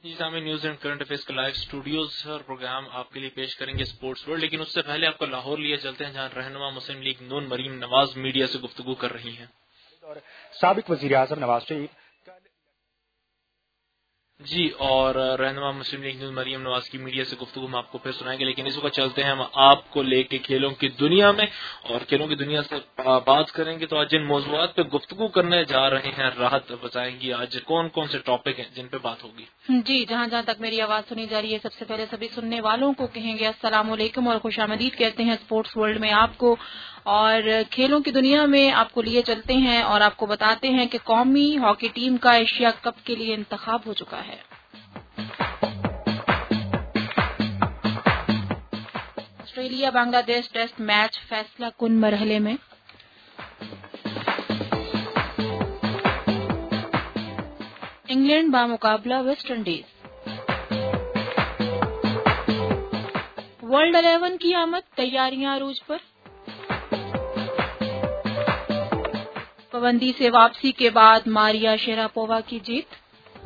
جی سامعین، news and current affairs کا live studios اور پروگرام آپ کے لیے پیش کریں گے اسپورٹس ورلڈ، لیکن اس سے پہلے آپ کو لاہور لیے چلتے ہیں جہاں رہنما مسلم لیگ نون مریم نواز میڈیا سے گفتگو کر رہی ہیں. اور سابق وزیر اعظم نواز شریف جی، اور رہنما مسلم لیگ نون مریم نواز کی میڈیا سے گفتگو ہم آپ کو پھر سنائیں گے، لیکن اس وقت چلتے ہیں ہم آپ کو لے کے کھیلوں کی دنیا میں، اور کھیلوں کی دنیا سے بات کریں گے تو آج جن موضوعات پہ گفتگو کرنے جا رہے ہیں راحت بتائیں گی آج کون کون سے ٹاپک ہیں جن پہ بات ہوگی. جی، جہاں جہاں تک میری آواز سنی جا رہی ہے، سب سے پہلے سبھی سننے والوں کو کہیں گے السلام علیکم اور خوش آمدید کہتے ہیں اسپورٹس ورلڈ میں آپ کو. اور کھیلوں کی دنیا میں آپ کو لیے چلتے ہیں اور آپ کو بتاتے ہیں کہ قومی ہاکی ٹیم کا ایشیا کپ کے لیے انتخاب ہو چکا ہے. آسٹریلیا بنگلہ دیش ٹیسٹ میچ فیصلہ کن مرحلے میں. انگلینڈ بامقابلہ ویسٹ انڈیز. ورلڈ 11 کی آمد، تیاریاں عروج پر. پابندی سے واپسی کے بعد ماریا شیراپووا کی جیت.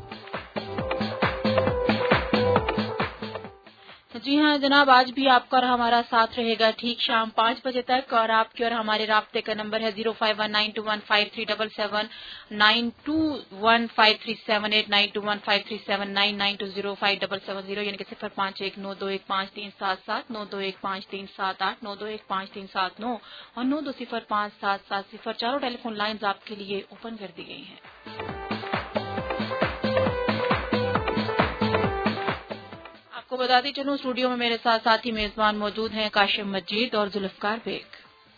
جی ہاں جناب، آج بھی آپ کا اور ہمارا ساتھ رہے گا ٹھیک شام 5 بجے تک، اور آپ کے اور ہمارے رابطے کا نمبر ہے 0519215377 92153789 92153799205770، یعنی کہ 0519215377 92153789 92153789 اور 92057770 چاروں ٹیلی فون لائنز آپ کے لیے اوپن کر دی گئی ہیں. کو بتاتی چلوں اسٹوڈیو میں میرے ساتھ ساتھی میزبان موجود ہیں کاشم مجید اور ذوالفقار بیگ.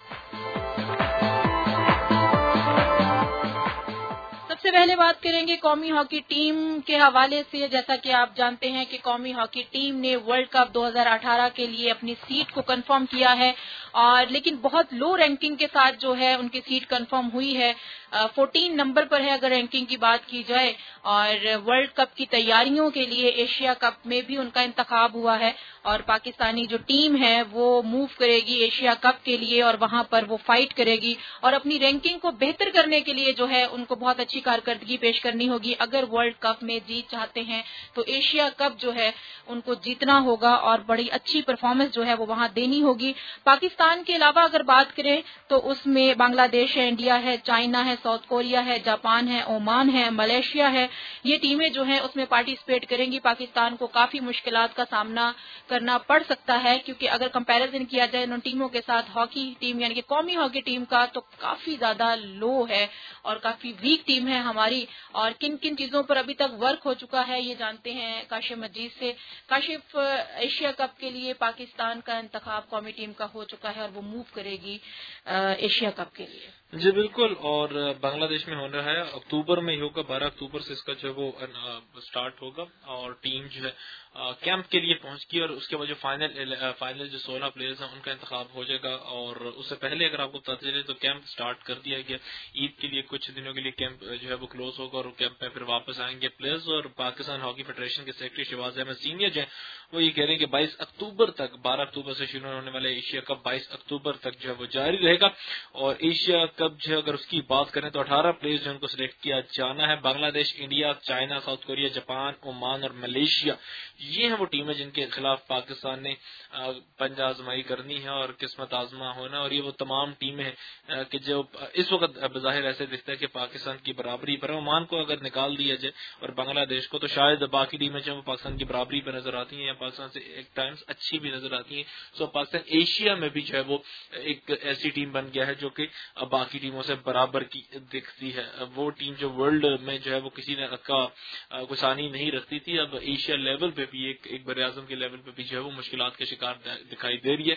سب سے پہلے بات کریں گے قومی ہاکی ٹیم کے حوالے سے. جیسا کہ آپ جانتے ہیں کہ قومی ہاکی ٹیم نے ورلڈ کپ 2018 کے لیے اپنی سیٹ کو کنفرم کیا ہے، اور لیکن بہت لو رینکنگ کے ساتھ جو ہے ان کی سیٹ کنفرم ہوئی ہے. 14 نمبر پر ہے اگر رینکنگ کی بات کی جائے، اور ورلڈ کپ کی تیاریوں کے لیے ایشیا کپ میں بھی ان کا انتخاب ہوا ہے، اور پاکستانی جو ٹیم ہے وہ موو کرے گی ایشیا کپ کے لیے اور وہاں پر وہ فائٹ کرے گی، اور اپنی رینکنگ کو بہتر کرنے کے لیے جو ہے ان کو بہت اچھی کارکردگی پیش کرنی ہوگی. اگر ورلڈ کپ میں جیت چاہتے ہیں تو ایشیا کپ جو ہے ان کو جیتنا ہوگا اور بڑی اچھی پرفارمنس جو ہے وہ وہاں دینی ہوگی. پاکستان کے علاوہ اگر بات کریں تو اس میں بنگلہ دیش ہے، انڈیا ہے، چائنا ہے، ساؤتھ کوریا ہے، جاپان ہے، عمان ہے، ملیشیا ہے. یہ ٹیمیں جو ہیں اس میں پارٹیسپیٹ کریں گی. پاکستان کو کافی مشکلات کا سامنا کرنا پڑ سکتا ہے، کیونکہ اگر کمپیریزن کیا جائے ان ٹیموں کے ساتھ ہاکی ٹیم یعنی کہ قومی ہاکی ٹیم کا تو کافی زیادہ لو ہے اور کافی ویک ٹیم ہے ہماری. اور کن کن چیزوں پر ابھی تک ورک ہو چکا ہے یہ جانتے ہیں کاشف مجید سے. کاشف، ایشیا کپ کے لیے پاکستان کا انتخاب قومی ٹیم کا ہو چکا ہے اور وہ موو کرے گی ایشیا کپ کے لیے. جی بالکل، اور بنگلہ دیش میں ہونا ہے اکتوبر میں ہی ہوگا، 12 اکتوبر سے اس کا جو ہے وہ سٹارٹ ہوگا، اور ٹیم جو ہے کیمپ کے لیے پہنچ گئی، اور اس کے بعد جو فائنل جو 16 پلیئرز ہیں ان کا انتخاب ہو جائے گا. اور اس سے پہلے اگر آپ کو پتہ چلے تو کیمپ سٹارٹ کر دیا گیا. عید کے لیے کچھ دنوں کے لیے کیمپ جو ہے وہ کلوز ہوگا اور کیمپ میں پھر واپس آئیں گے پلیئرز. اور پاکستان ہاکی فیڈریشن کے سیکرٹری شہباز احمد سینئر جو ہیں وہ یہ کہہ رہے ہیں کہ 22 اکتوبر تک، 12 اکتوبر سے شروع ہونے والے ایشیا کپ 22 اکتوبر تک جو ہے وہ جاری رہے گا. اور ایشیا کپ جو اگر اس کی بات کریں تو 18 پلیئرز جو ان کو سلیکٹ کیا جانا ہے. Bangladesh, India, China, South Korea, Japan, Oman اور ملیشیا، یہ ہیں وہ ٹیمیں جن کے خلاف پاکستان نے پنجہ آزمائی کرنی ہے اور قسمت آزما ہونا. اور یہ وہ تمام ٹیمیں ہیں کہ جو اس وقت بظاہر ایسے دکھتا ہے کہ پاکستان کی برابری پر. عمان کو اگر نکال دیا جائے اور بنگلہ دیش کو تو شاید باقی ٹیمیں جو پاکستان کی برابری پر نظر آتی ہیں یا پاکستان سے ایک ٹائمز اچھی بھی نظر آتی ہیں. سو پاکستان ایشیا میں بھی جو ہے وہ ایک ایسی ٹیم بن گیا ہے جو کہ باقی ٹیموں سے برابر کی دکھتی ہے. وہ ٹیم جو ورلڈ میں جو ہے وہ کسی نے کا ثانی نہیں رکھتی تھی، اب ایشیا لیول پہ بھی ایک بر اعظم کے لیول پہ بھی جو ہے وہ مشکلات کے شکار دکھائی دے رہی ہے.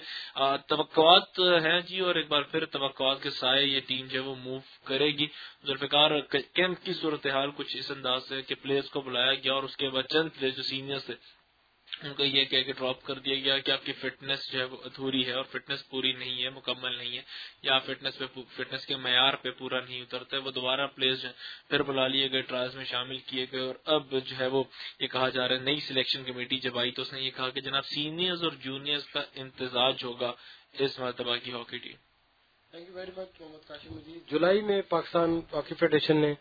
توقعات ہیں جی، اور ایک بار پھر توقعات کے سائے یہ ٹیم جو ہے وہ موو کرے گی. ذوالفقار، کیمپ کی صورتحال کچھ اس انداز سے کہ پلیئرز کو بلایا گیا اور اس کے بعد چند پلیئر جو سینئرز تھے ان کو یہ کہہ کے ڈراپ کر دیا گیا کہ آپ کی فٹنس جو ہے وہ ادھوری ہے اور فٹنس پوری نہیں ہے، مکمل نہیں ہے، یا فٹنس کے معیار پہ پورا نہیں اترتا ہے. وہ دوبارہ پلیئرز جو پھر بلا لیے گئے، ٹرائلز میں شامل کیے گئے. اور اب جو ہے وہ یہ کہا جا رہا ہے نئی سلیکشن کمیٹی جب آئی تو اس نے یہ کہا کہ جناب سینئرز اور جونیئرز کا امتزاج ہوگا اس مرتبہ کی hockey team. Thank you very much Muhammad Kashif Majeed. جولائی میں پاکستان ہاکی فیڈریشن نے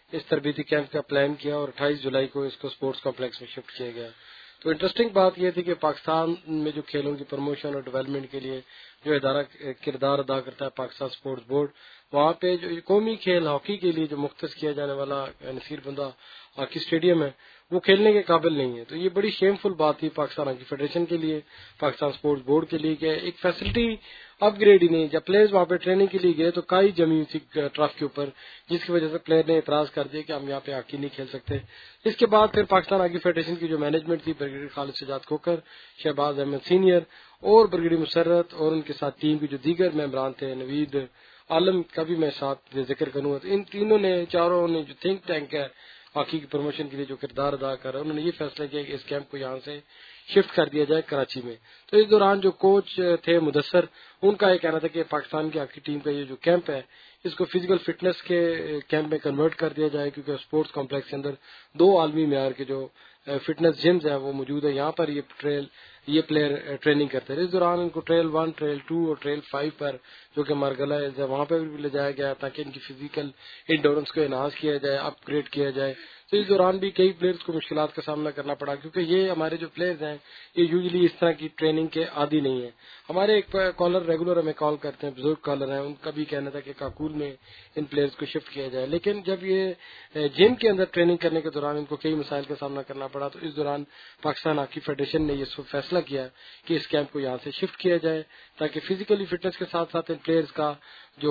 اس تربیتی کیمپ کا پلان کیا اور 28 جولائی کو اس کو اسپورٹس کمپلیکس میں شفٹ کیا گیا. تو انٹرسٹنگ بات یہ تھی کہ پاکستان میں جو کھیلوں کی پروموشن اور ڈیولپمنٹ کے لیے جو ادارہ کردار ادا کرتا ہے پاکستان اسپورٹس بورڈ، وہاں پہ جو قومی کھیل ہاکی کے لیے جو مختص کیا جانے والا نصیر بندہ ہاکی اسٹیڈیم ہے وہ کھیلنے کے قابل نہیں ہے. تو یہ بڑی شیم فل بات تھی پاکستان ہاکی فیڈریشن کے لیے، پاکستان اسپورٹس بورڈ کے لیے، کہ ایک فیسلٹی اپ گریڈ ہی نہیں. جب پلیئرز وہاں پہ ٹریننگ کے لیے گئے تو کائی جمی تھی ٹرف کے اوپر، جس کی وجہ سے پلیئر نے اعتراض کر دیا کہ ہم یہاں پہ ہاکی نہیں کھیل سکتے. اس کے بعد پھر پاکستان ہاکی فیڈریشن کی جو مینجمنٹ تھی، بریگیڈیئر خالد سجاد کھوکھر، شہباز احمد سینئر اور بریگیڈیئر مسرت اور ان کے ساتھ ٹیم کے جو دیگر ممبران تھے، نوید عالم کا بھی میں ساتھ ذکر کروں. ان تینوں نے، چاروں نے جو تھنک ٹینک ہے ہاکی کی پروموشن کے لیے جو کردار ادا کر رہا ہے، انہوں نے یہ فیصلہ کیا کہ اس کیمپ کو یہاں سے شفٹ کر دیا جائے کراچی میں. تو اس دوران جو کوچ تھے مدثر، ان کا یہ کہنا تھا کہ پاکستان کی ہاکی ٹیم کا یہ جو کیمپ ہے اس کو فزیکل فٹنس کے کیمپ میں کنورٹ کر دیا جائے، کیونکہ اسپورٹس کمپلیکس کے اندر 2 عالمی معیار کے جو فٹنس جمز ہیں وہ موجود ہے. یہاں پر یہ پلیئر ٹریننگ کرتے ہیں. اس دوران ان کو ٹریل 1، ٹریل 2 اور ٹریل 5 پر جو کہ مرگلہ ہے وہاں پہ بھی لے جایا گیا تاکہ ان کی فزیکل انڈورنس کو انہانس کیا جائے، اپ گریڈ کیا جائے. تو اس دوران بھی کئی پلیئرز کو مشکلات کا سامنا کرنا پڑا، کیونکہ یہ ہمارے جو پلیئرز ہیں یہ یوزلی اس طرح کی ٹریننگ کے عادی نہیں ہیں. ہمارے ایک کالر ریگولر ہمیں کال کرتے ہیں، بزرگ کالر ہیں، ان کا بھی کہنا تھا کہ کاکول میں ان پلیئرز کو شفٹ کیا جائے. لیکن جب یہ جم کے اندر ٹریننگ کرنے کے دوران ان کو کئی مسائل کا سامنا کرنا پڑا، تو اس دوران پاکستان ہاکی فیڈریشن نے یہ فیصلہ کیا کہ اس کیمپ کو یہاں سے شفٹ کیا جائے تاکہ فزیکلی فٹنس کے ساتھ ساتھ ان پلیئرز کا جو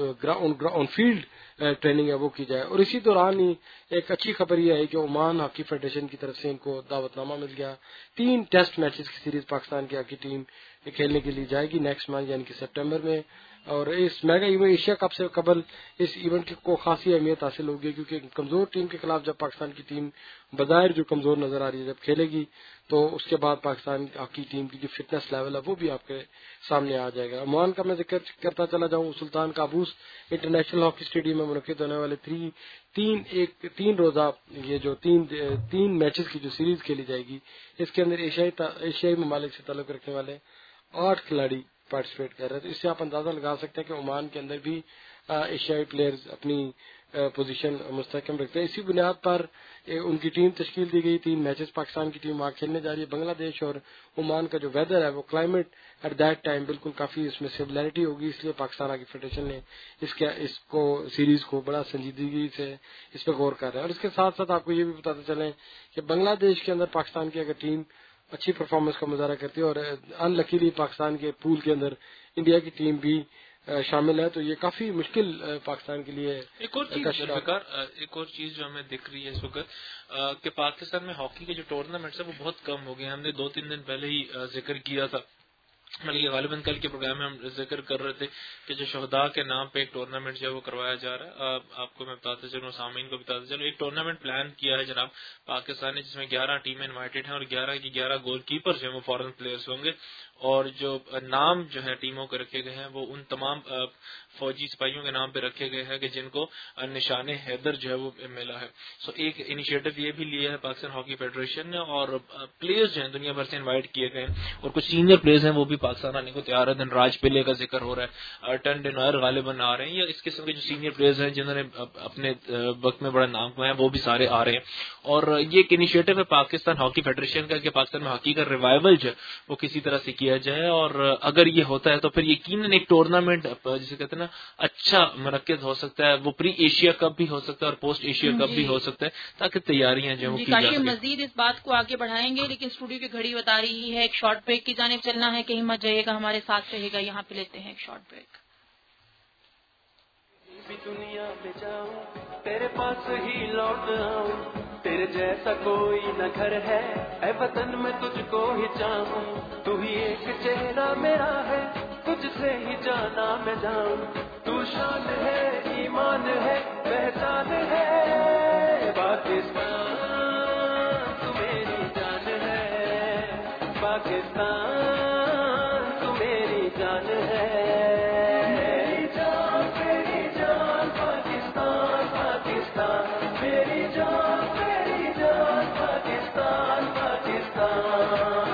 آن فیلڈ ٹریننگ ہے وہ کی جائے. اور اسی دوران ہی ایک اچھی خبر یہ ہے کہ عمان ہاکی فیڈریشن کی طرف سے ان کو دعوت نامہ مل گیا. 3 ٹیسٹ میچز کی سیریز پاکستان کی ہاکی ٹیم کھیلنے کے لیے جائے گی نیکسٹ منتھ یعنی کہ سپٹمبر میں. اور اس میگا ایونٹ ایشیا کپ سے قبل اس ایونٹ کو خاصی اہمیت حاصل ہوگی، کیونکہ کمزور ٹیم کے خلاف جب پاکستان کی ٹیم بظاہر جو کمزور نظر آ رہی ہے جب کھیلے گی تو اس کے بعد پاکستان ہاکی ٹیم کی جو فٹنس لیول ہے وہ بھی آپ کے سامنے آ جائے گا. عمان کا میں ذکر کرتا چلا جاؤں، Sultan Qaboos international hockey stadium میں منعقد ہونے والے 3 روزہ یہ جو 3 میچز کی جو سیریز کھیلی جائے گی، اس کے اندر ایشیائی ممالک سے تعلق رکھنے والے 8 کھلاڑی پارٹیسپیٹ کر رہے ہیں. تو اس سے آپ اندازہ لگا سکتے ہیں کہ عمان کے اندر بھی ایشیائی پلیئرز اپنی پوزیشن مستحکم رکھتے ہیں. اسی بنیاد پر ان کی ٹیم تشکیل دی گئی. 3 میچز پاکستان کی ٹیم وہاں کھیلنے جا رہی ہے. بنگلہ دیش اور عمان کا جو ویدر ہے وہ کلائمیٹ ایٹ دیٹ ٹائم بالکل کافی اس میں سملیرٹی ہوگی، اس لیے پاکستان ہاکی فیڈریشن نے اس کو سیریز کو بڑا سنجیدگی سے اس پہ غور کر رہا ہے. اور اس کے ساتھ ساتھ آپ کو یہ بھی بتاتے چلیں کہ بنگلہ دیش کے اندر پاکستان کی اگر ٹیم اچھی پرفارمنس کا مظاہرہ کرتی ہے اور ان لکیلی پاکستان کے پول کے اندر انڈیا کی ٹیم بھی شامل ہے تو یہ کافی مشکل پاکستان کے لیے. ایک اور چیز جو ہمیں دکھ رہی ہے اس وقت کہ پاکستان میں ہاکی کے جو ٹورنامنٹس ہیں وہ بہت کم ہو گئے. ہم نے 2-3 دن پہلے ہی ذکر کیا تھا، بلکہ غالباً کل کے پروگرام میں ہم ذکر کر رہے تھے کہ جو شہداء کے نام پہ ایک ٹورنامنٹ جو ہے وہ کروایا جا رہا ہے. آپ کو میں بتاتے چلوں، سامعین کو بتاتے چلوں، ایک ٹورنامنٹ پلان کیا ہے جناب پاکستان نے، جس میں 11 ٹیمیں انوائٹڈ ہیں اور 11 کی 11 گول کیپر جو ہیں وہ فورن پلیئرز ہوں گے. اور جو نام جو ہے ٹیموں کے رکھے گئے ہیں وہ ان تمام فوجی سپاہیوں کے نام پہ رکھے گئے ہیں کہ جن کو نشان حیدر جو ہے وہ ملا ہے. سو ایک انیشیٹو یہ بھی لیا ہے پاکستان ہاکی فیڈریشن نے، اور پلیئرز جو ہیں دنیا بھر سے انوائٹ کیے گئے ہیں اور کچھ سینئر پلیئرز ہیں وہ بھی پاکستان آنے کو تیار ہے. دن راج پلے کا ذکر ہو رہا ہے، ٹن ڈینر غالباً آ رہے ہیں، یا اس قسم کے جو سینئر پلیئرز ہیں جنہوں نے اپنے وقت میں بڑا نام کمایا وہ بھی سارے آ رہے ہیں. اور یہ ایک انیشیٹو ہے پاکستان ہاکی فیڈریشن کا کہ پاکستان میں ہاکی کا ریوائول جو ہے وہ کسی طرح سے کیا جائے. اور اگر یہ ہوتا ہے تو پھر یقیناً ایک ٹورنامنٹ جسے کہتے ہیں نا اچھا منعقد ہو سکتا ہے. وہ پری ایشیا کپ بھی ہو سکتا ہے اور پوسٹ ایشیا کپ بھی ہو سکتا ہے، تاکہ تیاریاں جو ہیں کاشی مزید اس بات کو آگے بڑھائیں گے، لیکن اسٹوڈیو کی گھڑی بتا رہی ہے ایک شارٹ بریک کی جانب چلنا ہے. کہیں مت جائیے گا، ہمارے ساتھ رہے گا. یہاں پہ لیتے ہیں ایک شارٹ بریک. دنیا میں جاؤں تیرے پاس ہی لوٹ آؤں، تیرے جیسا کوئی نہ گھر ہے اے وطن میں تجھ کو ہی چاہوں. تو ہی ایک چہرہ میرا ہے، تجھ سے ہی جانا میں جاؤں. تو شان ہے، ایمان ہے، پہچان ہے. پاکستان تو میری جان ہے، پاکستان تو میری جان ہے. میری جان میری جان پاکستان، پاکستان میری جان میری جان پاکستان، پاکستان.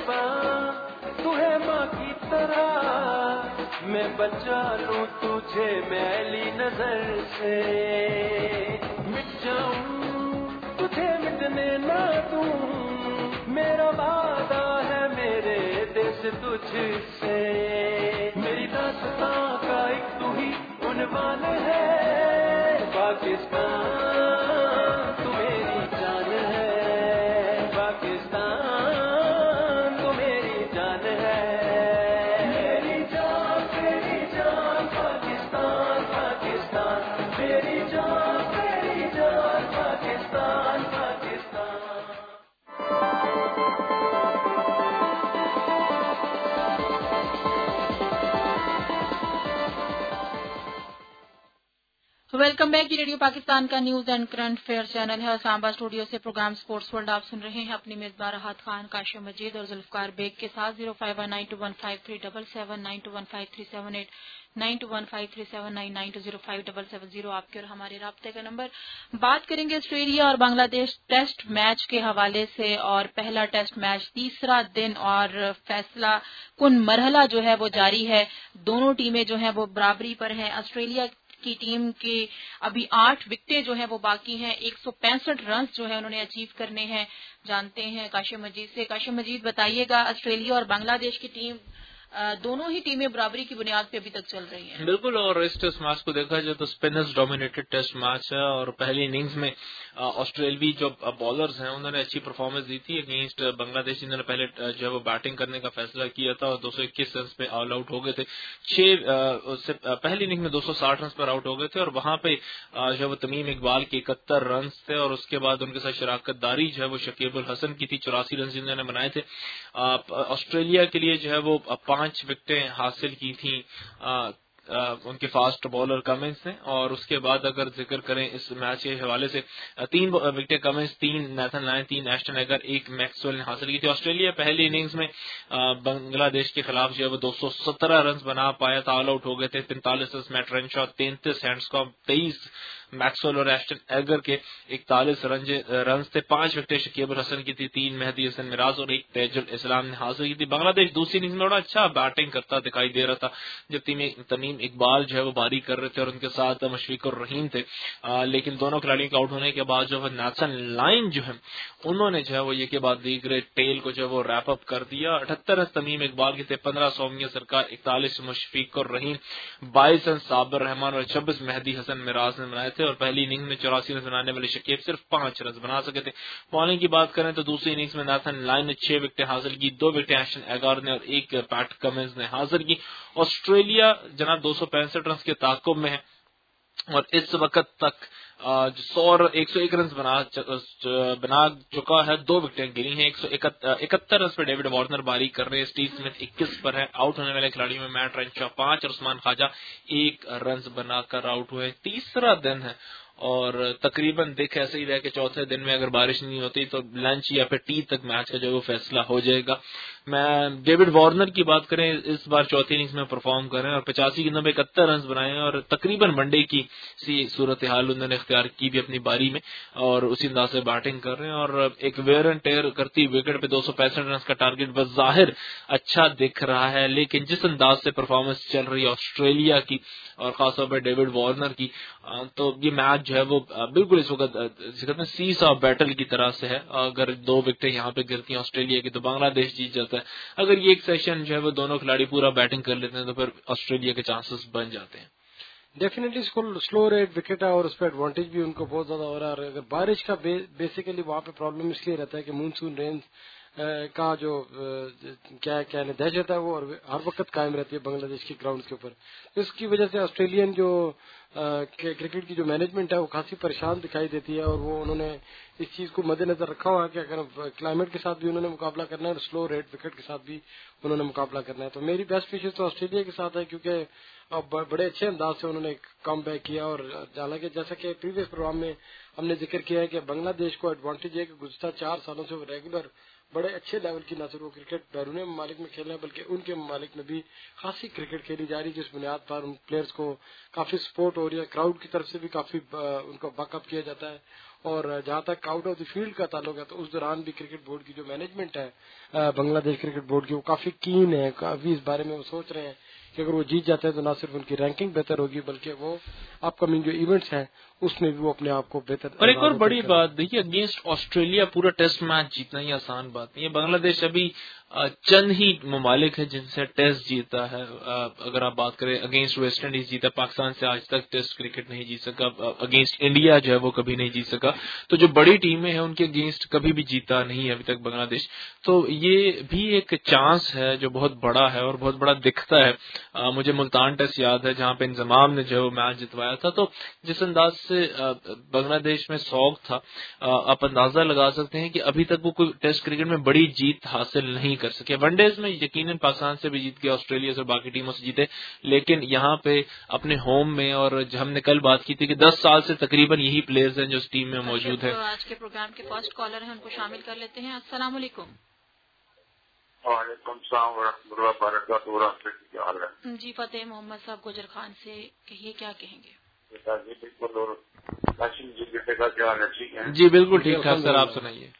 निभाऊं तुहे माँ की तरह, मैं बचा लूं तुझे मैली नजर से, मिट जाऊं तुझे मिटने ना दूं, मेरा वादा है मेरे देश तुझसे, मेरी दास्तां का एक तू ही उन्वान है, पाकिस्तान तू मेरी जान है, पाकिस्तान तू मेरी जान है, मेरी जान पाकिस्तान, पाकिस्तान मेरी जान पाकिस्तान, पाकिस्तान। Welcome back. ये रेडियो पाकिस्तान का news and current affair channel है और सांबा स्टूडियो से प्रोग्राम स्पोर्ट्स वर्ल्ड आप सुन रहे हैं अपनी मेजबान राहत खान, काशिम मजीद और जुल्फकार बेग के साथ। 0519215377 921537 92153799205770 आपके और हमारे राब्ते का नंबर। बात करेंगे ऑस्ट्रेलिया और बांग्लादेश टेस्ट मैच के हवाले से, और पहला टेस्ट मैच तीसरा दिन और फैसला कुन मरहला जो है वो जारी है। दोनों टीमें जो हैं वो बराबरी पर हैं। ऑस्ट्रेलिया की टीम के अभी 8 विकेटें जो हैं वो बाकी हैं। 165 रन जो है उन्होंने अचीव करने हैं। जानते हैं काशिम मजीद से। काशिम मजीद, बताइएगा, ऑस्ट्रेलिया और बांग्लादेश की टीम दोनों ही टीमें बराबरी की बुनियाद पे अभी तक चल रही हैं। बिल्कुल, और इस टेस्ट मैच को देखा जाए तो स्पिनर्स डोमिनेटेड टेस्ट मैच है, और पहली इनिंग्स में ऑस्ट्रेलियावी जो बॉलर्स हैं उन्होंने अच्छी परफॉर्मेंस दी थी अगेंस्ट बांग्लादेश, जिन्होंने पहले जो है वो बैटिंग करने का फैसला किया था और 221 रन पे ऑल आउट हो गए थे। पहली इनिंग में 260 रन पर आउट हो गए थे, और वहां पे जो है वो तमीम इकबाल के 71 रन थे, और उसके बाद उनके साथ शराकत दारी जो है वो शकीब उल हसन की थी, 84 रन जिन्होंने बनाए थे। ऑस्ट्रेलिया के लिए जो है वो 5 विकेटें हासिल की थी उनके फास्ट बॉलर कमिंस ने, और उसके बाद अगर जिक्र करें इस मैच के हवाले से 3 विकेटें Cummins, 3 Nathan Lyon, 3 Ashton Agar, 1 Maxwell ने हासिल की थी। ऑस्ट्रेलिया पहली इनिंग्स में बांग्लादेश के खिलाफ जो है वो 217 रन बना पाया था, ऑल आउट हो गए थे। 43 run Matt Renshaw, 33 Handscomb, 23 Maxwell और एस्टन एगर के 41 रन थे। 5 विकेटें शकीब उल हसन की थी, 3 मेहदी हसन मिराज और 1 तेजुल इस्लाम ने हासिल की थी। बांग्लादेश दूसरी इनिंग्स में बड़ा अच्छा बैटिंग करता दिखाई दे रहा था, जब तमीम इकबाल जो है वो बारी कर रहे थे और उनके साथ मुशफिकुर रहीम थे, लेकिन दोनों खिलाड़ियों के आउट होने के बाद जो है नेथन लायन जो है उन्होंने जो है वो ये के बाद दीगरे टेल को जो है वो रैप अप कर दिया। 78 रन तमीम इकबाल के थे, 15 सौमिया सरकार, 41 मुशफिकुर रहीम, 22 रन साबिर रहमान और 26 मेहदी हसन मिराज ने बनाए थे। और पहली इनिंग में 84 रन बनाने वाले शकीब सिर्फ 5 रन बना सके थे। बॉलिंग की बात करें तो दूसरी इनिंग्स में नेथन लायन ने 6 विकेटें हासिल की, 2 विकेटें एस्टन एगर ने और 1 पैट कमिंस ने हासिल की। ऑस्ट्रेलिया जनाब 265 रन के ताकुब में है, और इस वक्त तक 101 रन बना चुका है, 2 विकेटें गिरी हैं। 171 रन पर डेविड वार्नर बारी कर रहे हैं, स्टीव स्मिथ 21 पर है। आउट होने वाले खिलाड़ियों में मैट रेनशॉ 5 और उस्मान ख्वाजा 1 रन बनाकर आउट हुए। तीसरा दिन है और तकरीबन देख ऐसे ही रहा कि चौथे दिन में अगर बारिश नहीं होती तो लंच या फिर टी तक मैच का जो वो फैसला हो जाएगा। मैं डेविड वार्नर की बात करें, इस बार चौथी इनिंग्स में परफॉर्म कर रहे हैं और 85 गेंदों में 71 रन बनाए हैं और तकरीबन वनडे की सी सूरत हाल उन्होंने इख्तियार की भी अपनी बारी में और उसी अंदाज से बैटिंग कर रहे हैं। और एक वेयर एंड टेयर करती विकेट पे 265 रन का टारगेट बज़ाहिर अच्छा दिख रहा है, लेकिन जिस अंदाज से परफॉर्मेंस चल रही है ऑस्ट्रेलिया की और खासतौर पर डेविड वार्नर की, तो ये मैच जो है वो बिल्कुल इस वक्त सीसा बैटल की तरह से है। अगर 2 विकेटें यहाँ पे गिरती हैं ऑस्ट्रेलिया की तो बांग्लादेश जीत जाता है। अगर ये एक सेशन जो है वो दोनों खिलाड़ी पूरा बैटिंग कर लेते हैं तो फिर ऑस्ट्रेलिया के चांसेस बन जाते हैं। डेफिनेटली स्लो रेट विकेट है और उस पर एडवांटेज भी उनको बहुत ज्यादा हो रहा है। अगर बारिश का बेसिकली वहाँ पे प्रॉब्लम इसलिए रहता है कि मानसून रेंज का जो क्या कहने दहशत है वो हर वक्त कायम रहती है बांग्लादेश के ग्राउंड के ऊपर। इसकी वजह से ऑस्ट्रेलियन जो क्रिकेट की जो मैनेजमेंट है वो काफी परेशान दिखाई देती है और वो उन्होंने इस चीज को मद्देनजर रखा हुआ है कि अगर क्लाइमेट के साथ भी उन्होंने मुकाबला करना है और स्लो रेट विकेट के साथ भी उन्होंने मुकाबला करना है। तो मेरी बेस्ट विशेष तो ऑस्ट्रेलिया के साथ है क्योंकि अब बड़े अच्छे अंदाज से उन्होंने कम बैक किया और हालांकि जैसा कि प्रीवियस प्रोग्राम में हमने जिक्र किया है कि बांग्लादेश को एडवांटेज है कि गुज़श्ता 4 सालों से वो रेगुलर بڑے اچھے لیول کی نہ صرف وہ کرکٹ بیرون ممالک میں کھیل رہے ہیں بلکہ ان کے ممالک میں بھی خاصی کرکٹ کھیلی جا رہی ہے، جس بنیاد پر ان پلیئرز کو کافی سپورٹ ہو رہی ہے، کراؤڈ کی طرف سے بھی کافی ان کو بیک اپ کیا جاتا ہے. اور جہاں تک آؤٹ آف دی فیلڈ کا تعلق ہے تو اس دوران بھی کرکٹ بورڈ کی جو مینجمنٹ ہے بنگلہ دیش کرکٹ بورڈ کی، وہ کافی کین ہے، کافی اس بارے میں وہ سوچ رہے ہیں کہ اگر وہ جیت جاتے ہیں تو نہ صرف ان کی رینکنگ بہتر ہوگی بلکہ وہ اپ کمنگ جو ایونٹس ہیں اس میں بھی وہ اپنے آپ کو بہتر. اور ایک اور بڑی بات دیکھیے، اگینسٹ آسٹریلیا پورا ٹیسٹ میچ جیتنا ہی آسان بات نہیں ہے. بنگلہ دیش ابھی چند ہی ممالک ہیں جن سے ٹیسٹ جیتا ہے. اگر آپ بات کریں اگینسٹ ویسٹ انڈیز جیتا، پاکستان سے آج تک ٹیسٹ کرکٹ نہیں جیت سکا، اگینسٹ انڈیا جو ہے وہ کبھی نہیں جیت سکا. تو جو بڑی ٹیمیں ہیں ان کے اگینسٹ کبھی بھی جیتا نہیں ہے ابھی تک بنگلہ دیش. تو یہ بھی ایک چانس ہے جو بہت بڑا ہے اور بہت بڑا دکھتا ہے. مجھے ملتان ٹیسٹ یاد ہے جہاں پہ انضمام نے جو میچ جتوایا تھا، تو جس انداز سے بنگلہ دیش میں سوگ تھا، آپ اندازہ لگا سکتے ہیں کہ ابھی تک وہ کوئی ٹیسٹ کرکٹ میں بڑی جیت حاصل نہیں کر سکے. ون ڈیز میں یقیناً پاکستان سے بھی جیت کے، آسٹریلیا سے، باقی ٹیموں سے جیتے، لیکن یہاں پہ اپنے ہوم میں، اور ہم نے کل بات کی تھی کہ 10 سال سے تقریباً یہی پلیئرز ہیں جو اس ٹیم میں موجود ہیں. آج کے پروگرام کے فرسٹ کالر ہیں، ان کو شامل کر لیتے ہیں. السلام علیکم. وعلیکم السلام ورحمۃ اللہ وبرکاتہ. کیا حال ہے؟ جی فتح محمد صاحب گجر خان سے کہیے، کیا کہیں گے؟ جی بالکل. اور قاسم جی بیٹے کا کیا حال ہے؟ ٹھیک ہے جی بالکل ٹھیک ٹھاک سر، آپ سنائیے.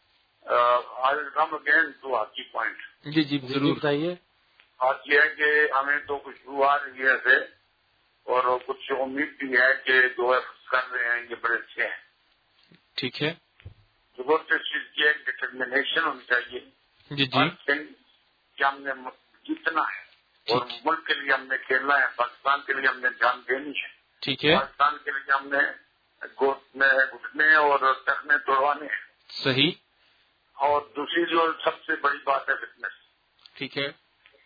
آج کم اگین ٹو آپ کی پوائنٹ. جی جی ضرور بتائیے. بات یہ ہے کہ ہمیں تو خوشبو آ رہی ہے ایسے، اور کچھ امید بھی ہے کہ جو کر رہے ہیں یہ بڑے اچھے ہیں. ٹھیک ہے. زبردست چیز کی ایک ڈٹرمنیشن ہونی چاہیے. جی جی کہ ہم نے جیتنا ہے اور ملک کے لیے ہم نے کھیلنا ہے، پاکستان کے لیے ہم نے جان دینی ہے. ٹھیک ہے. پاکستان کے لیے ہم نے گھٹنے اور ٹخنے توڑوانے ہیں. صحیح. اور دوسری جو سب سے بڑی بات ہے فٹنس. ٹھیک ہے.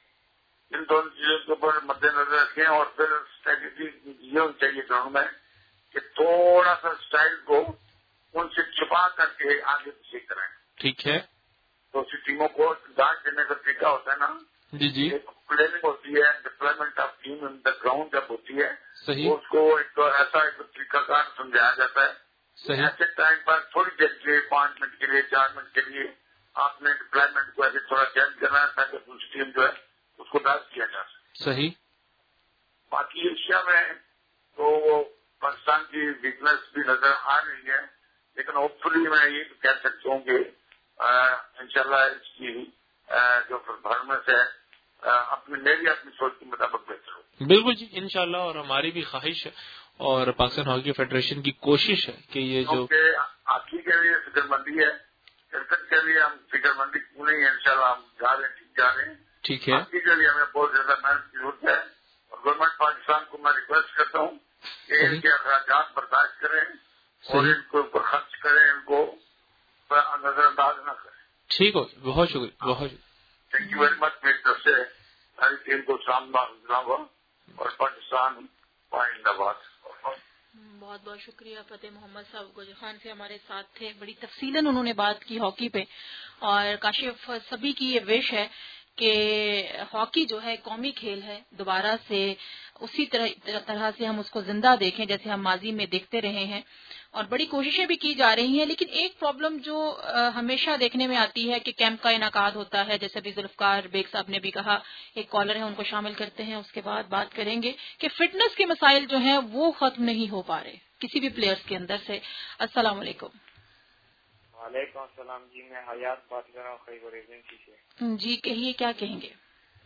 ان دونوں چیزوں کے اوپر مد نظر رکھیں. اور پھر اسٹریٹجی یہ ہونی چاہیے گراؤنڈ میں کہ تھوڑا سا اسٹائل کو ان سے چھپا کر کے آگے پیچھے کریں. ٹھیک ہے. تو اسی ٹیموں کو ڈانٹ دینے کا طریقہ ہوتا ہے نا. جی جی. ایک پلاننگ ہوتی ہے، deployment of team in the ground جب ہوتی ہے، صحیح. اس کو ایک ایسا ایک طریقہ کار سمجھایا جاتا ہے. صحیح. ایسے ٹائم پر تھوڑی دیر کے لیے، 5 منٹ کے لیے، 4 منٹ کے لیے آپ نے ڈپلائمنٹ کو ایسے تھوڑا چینج کرنا ہے تاکہ دوسری ٹیم جو ہے اس کو ڈاس کیا جا سکے. صحیح. باقی ایشیا میں تو پاکستان کی ویکنیس بھی نظر آ رہی ہے، لیکن ہوپ فلی میں یہ کہہ سکتا ہوں کہ انشاءاللہ اس کی جو پرفارمنس ہے میری اپنی سوچ کے مطابق بہتر ہو. بالکل جی انشاءاللہ، اور ہماری بھی خواہش ہے اور پاکستان ہاکی فیڈریشن کی کوشش ہے کہ یہ جو ہاکی کے لیے فکر مندی ہے، کرکٹ کے لیے ہم فکر مندی نہیں ہے. انشاءاللہ ہم جا رہے ہیں، ٹھیک جا رہے ہیں. ٹھیک ہے. ہاکی کے لیے ہمیں بہت زیادہ محنت کی ضرورت ہے، اور گورنمنٹ پاکستان کو میں ریکویسٹ کرتا ہوں کہ ان کے اخراجات برداشت کریں اور ان کے اوپر خرچ کریں، ان کو نظر انداز نہ کریں. ٹھیک ہو، بہت شکریہ، بہت شکریہ. Thank you very much. میری طرف سے ساری ٹیم کو سامنا ہوا اور پاکستان زندہ باد. بہت بہت شکریہ. فتح محمد صاحب گجر خان سے ہمارے ساتھ تھے. بڑی تفصیلاً انہوں نے بات کی ہاکی پہ، اور کاشف سبھی کی یہ وش ہے کہ ہاکی جو ہے قومی کھیل ہے، دوبارہ سے اسی طرح سے ہم اس کو زندہ دیکھیں جیسے ہم ماضی میں دیکھتے رہے ہیں، اور بڑی کوششیں بھی کی جا رہی ہیں. لیکن ایک پرابلم جو ہمیشہ دیکھنے میں آتی ہے کہ کیمپ کا انعقاد ہوتا ہے، جیسے بھی ذوالفقار بیگ صاحب نے بھی کہا. ایک کالر ہے، ان کو شامل کرتے ہیں، اس کے بعد بات کریں گے کہ فٹنس کے مسائل جو ہیں وہ ختم نہیں ہو پا رہے کسی بھی پلیئرز کے اندر سے. السلام علیکم. وعلیکم السلام جی، میں حیات بات کر رہا ہوں خیبر ایجنسی سے. جی کہیے، کیا کہیں گے؟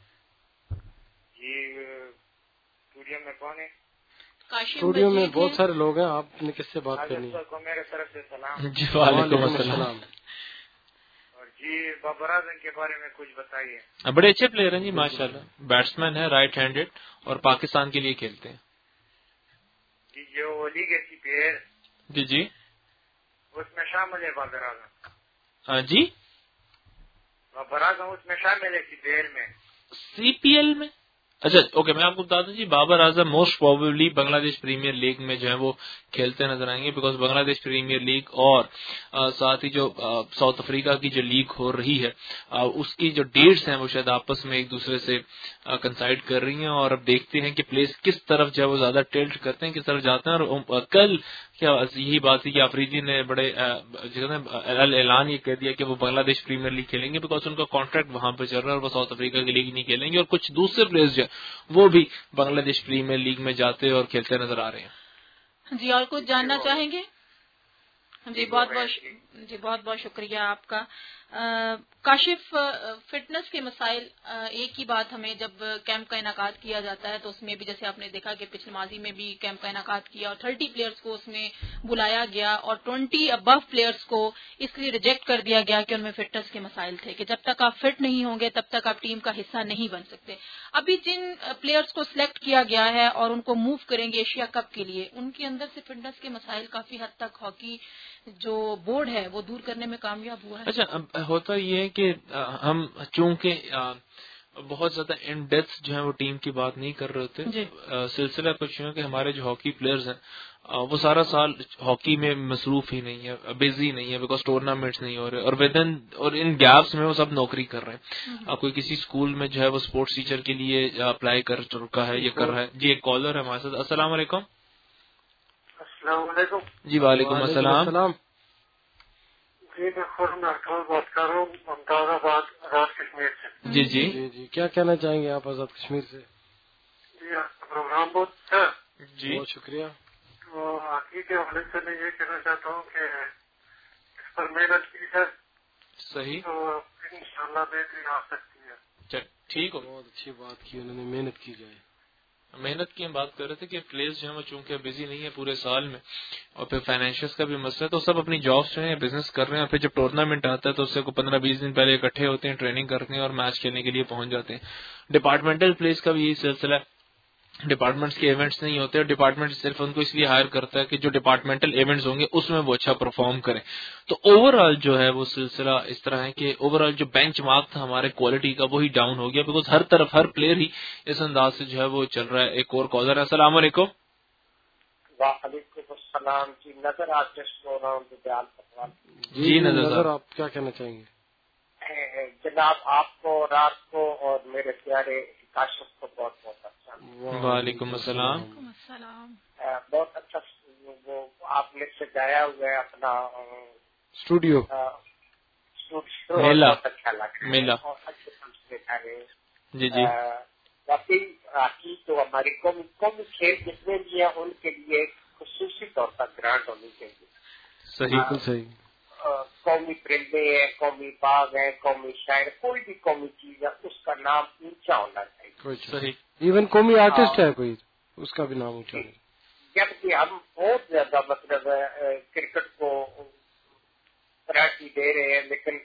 جی اسٹوڈیو میں کون ہے؟ اسٹوڈیو میں بہت سارے لوگ ہیں، آپ نے کس سے بات کرنی ہے؟ کو میرے طرف سے سلام. جی وعلیکم السلام. اور جی بابر اعظم کے بارے میں کچھ بتائیے. بڑے اچھے پلیئر ہیں جی ماشاءاللہ، بیٹسمین ہے، رائٹ ہینڈڈ، اور پاکستان کے لیے کھیلتے ہیں. جی جو لیگ ایسی پلیئر جی جی اس میں شامل ہے بابر اعظم. جی بابر اعظم اس میں شامل ہے سی پی ایل میں. سی پی ایل میں؟ اچھا اوکے، میں آپ کو بتا دوں جی، Babar Azam most probably Bangladesh premier league میں جو ہے وہ کھیلتے نظر آئیں گے، بیکاز بنگلہ دیش پریمیئر لیگ اور ساتھ ہی جو ساؤتھ افریقہ کی جو لیگ ہو رہی ہے اس کی جو ڈیٹس ہیں وہ شاید آپس میں ایک دوسرے سے کنسائڈ کر رہی ہیں، اور اب دیکھتے ہیں کہ پلیس کس طرف جو ہے وہ زیادہ ٹلٹ کرتے ہیں، کس طرف جاتے ہیں. اور کل کیا یہی بات تھی کہ آفریدی نے بڑے اعلان یہ کہہ دیا کہ وہ بنگلہ دیش پریمیئر لیگ کھیلیں گے بیکاز ان کا کانٹریکٹ وہاں پہ چل رہا ہے اور وہ ساؤتھ افریقہ کی لیگ نہیں کھیلیں گے، اور کچھ دوسرے پلیئرز جو ہیں وہ بھی بنگلہ دیش پریمیئر لیگ میں جاتے اور کھیلتے نظر آ رہے ہیں۔ جی اور کچھ جاننا چاہیں گے؟ جی بہت بہت شکریہ آپ کا۔ کاشف، فٹنس کے مسائل، ایک ہی بات ہمیں جب کیمپ کا انعقاد کیا جاتا ہے تو اس میں بھی جیسے آپ نے دیکھا کہ پچھلے ماضی میں بھی کیمپ کا انعقاد کیا اور 30 پلیئرز کو اس میں بلایا گیا اور 20 ابو پلیئرز کو اس لیے ریجیکٹ کر دیا گیا کہ ان میں فٹنس کے مسائل تھے کہ جب تک آپ فٹ نہیں ہوں گے تب تک آپ ٹیم کا حصہ نہیں بن سکتے۔ ابھی جن پلیئرز کو سلیکٹ کیا گیا ہے اور ان کو موو کریں گے ایشیا کپ کے لیے، ان کے اندر سے فٹنس کے مسائل کافی حد تک ہاکی جو بورڈ ہے وہ دور کرنے میں کامیاب ہوا ہے۔ اچھا، ہوتا یہ ہے کہ ہم چونکہ بہت زیادہ ان ڈیپتھ جو ہے وہ ٹیم کی بات نہیں کر رہے ہوتے، سلسلہ کچھ ہے کہ ہمارے جو ہاکی پلیئرز ہیں وہ سارا سال ہاکی میں مصروف ہی نہیں ہے، بزی نہیں ہے بیکاز ٹورنامنٹس نہیں ہو رہے، اور ان گیپس میں وہ سب نوکری کر رہے ہیں۔ کوئی کسی اسکول میں جو ہے وہ اسپورٹس ٹیچر کے لیے اپلائی کر چکا ہے، یہ کر رہا ہے۔ جی ایک کالر ہے ہمارے ساتھ۔ السلام علیکم۔ السلام علیکم۔ جی وعلیکم السلام۔ جی میں خود محفوظ بات کر رہا ہوں ممتاز آباد، آزاد کشمیر سے۔ جی جی جی کیا کہنا چاہیں گے آپ آزاد کشمیر سے؟ جی آپ کا پروگرام بہت اچھا ہے۔ جی بہت شکریہ۔ تو حاکی کے حوالے سے میں یہ کہنا چاہتا ہوں کہ اس پر محنت کی ہے صحیح، تو انشاءاللہ بہتری آ سکتی ہے۔ ٹھیک ہو، بہت اچھی بات کی انہوں نے، محنت کی جائے۔ محنت کی ہم بات کر رہے تھے کہ پلیئرز جو ہیں وہ چونکہ بزی نہیں ہے پورے سال میں اور پھر فائنینشیلس کا بھی مسئلہ ہے تو سب اپنی جابس جو ہیں بزنس کر رہے ہیں، اور پھر جب ٹورنامنٹ آتا ہے تو اس سے 15-20 دن پہلے اکٹھے ہوتے ہیں، ٹریننگ کرتے ہیں اور میچ کھیلنے کے لیے پہنچ جاتے ہیں۔ ڈپارٹمنٹل پلیس کا بھی یہی سلسلہ ہے، ڈپارٹمنٹس کے ایونٹس نہیں ہوتے اور ڈپارٹمنٹ صرف ان کو اس لیے ہائر کرتا ہے کہ جو ڈپارٹمنٹل ایونٹس ہوں گے اس میں وہ اچھا پرفارم کریں۔ تو اوور آل جو ہے وہ سلسلہ اس طرح ہے کہ اوور آل جو بینچ مارک تھا ہمارے کوالٹی کا وہی ڈاؤن ہو گیا بیکاز ہر طرف ہر پلیئر ہی اس انداز سے جو ہے وہ چل رہا ہے۔ ایک اور کالر ہے۔ السلام علیکم۔ وعلیکم السلام۔ جی نظر آرٹسٹ بول رہا ہوں۔ جی نظر آپ کیا کہنا چاہیں گے؟ جناب آپ کو رات کو اور میرے پیارے کاشف کو بہت بہت اچھا۔ وعلیکم السلام۔ بہت اچھا وہ آپ نے سجایا ہوا ہے اپنا اسٹوڈیو میلہ، بہت اچھا لگا میلہ۔ اور اچھے سمجھتے ہیں۔ جی جی واقعی ہاکی تو ہماری قومی کھیل جتنے بھی ہیں ان کے لیے خصوصی طور پر گرانٹ ہونی چاہیے۔ صحیح، بالکل صحیح۔ قومی پرندے ہیں، قومی باغ ہیں، قومی شاعر، کوئی بھی قومی چیز ہے اس کا نام اونچا ہونا چاہیے۔ صحیح۔ ایون قومی آرٹسٹ ہے کوئی، اس کا بھی نام اونچا ہے۔ جبکہ ہم بہت زیادہ مطلب کرکٹ کو پرائرٹی دے رہے ہیں لیکن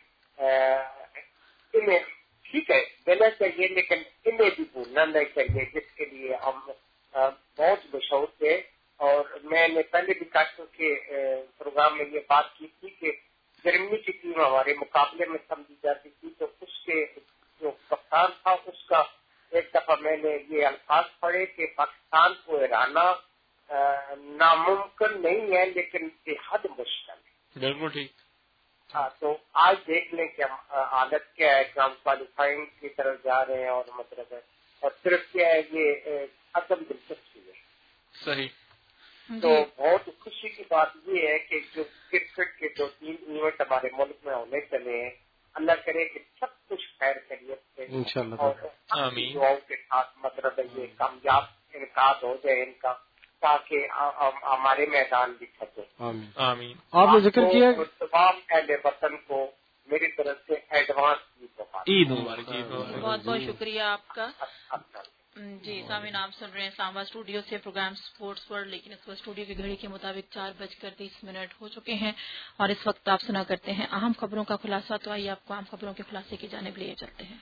انہیں ٹھیک ہے دینا چاہیے لیکن انہیں بھی بھولنا نہیں چاہیے جس کے لیے ہم بہت مشہور تھے۔ اور میں نے پہلے بھی کاشف کے پروگرام میں یہ بات کی تھی کہ جرمنی کی ٹیم ہمارے مقابلے میں سمجھی جاتی تھی تو اس کے جو کپتان تھا اس کا ایک دفعہ میں نے یہ الفاظ پڑھے کہ پاکستان کو ہرانا ناممکن نہیں ہے لیکن بے حد مشکل ہے۔ بالکل ٹھیک۔ تو آج دیکھ لیں کہ حالت کیا ہے کہ ہم کوالیفائنگ کی طرف جا رہے ہیں اور مطلب ہے اور صرف کیا ہے یہ عدم دلچسپی ہے۔ صحیح۔ تو بہت خوشی کی بات یہ ہے کہ جو کرکٹ کے 2-3 ایونٹ ہمارے ملک میں ہونے چلے ہیں، اللہ کرے کہ سب کچھ خیر خیریت سے اور دعاؤں کے ساتھ مطلب یہ کامیاب انعقاد ہو جائے ان کا تاکہ ہمارے میدان بھی چھپے۔ آمین۔ آپ نے ذکر کیا تمام اہل وطن کو میری طرف سے ایڈوانس عید مبارک۔ بہت بہت شکریہ آپ کا۔ جی سامعین آپ سن رہے ہیں اسلام آباد اسٹوڈیو سے پروگرام سپورٹس ورلڈ، لیکن اس وقت اسٹوڈیو کی گھڑی کے مطابق 4:30 ہو چکے ہیں اور اس وقت آپ سنا کرتے ہیں اہم خبروں کا خلاصہ۔ تو آئیے آپ کو اہم خبروں کے خلاصے کی جانب لیے چلتے ہیں۔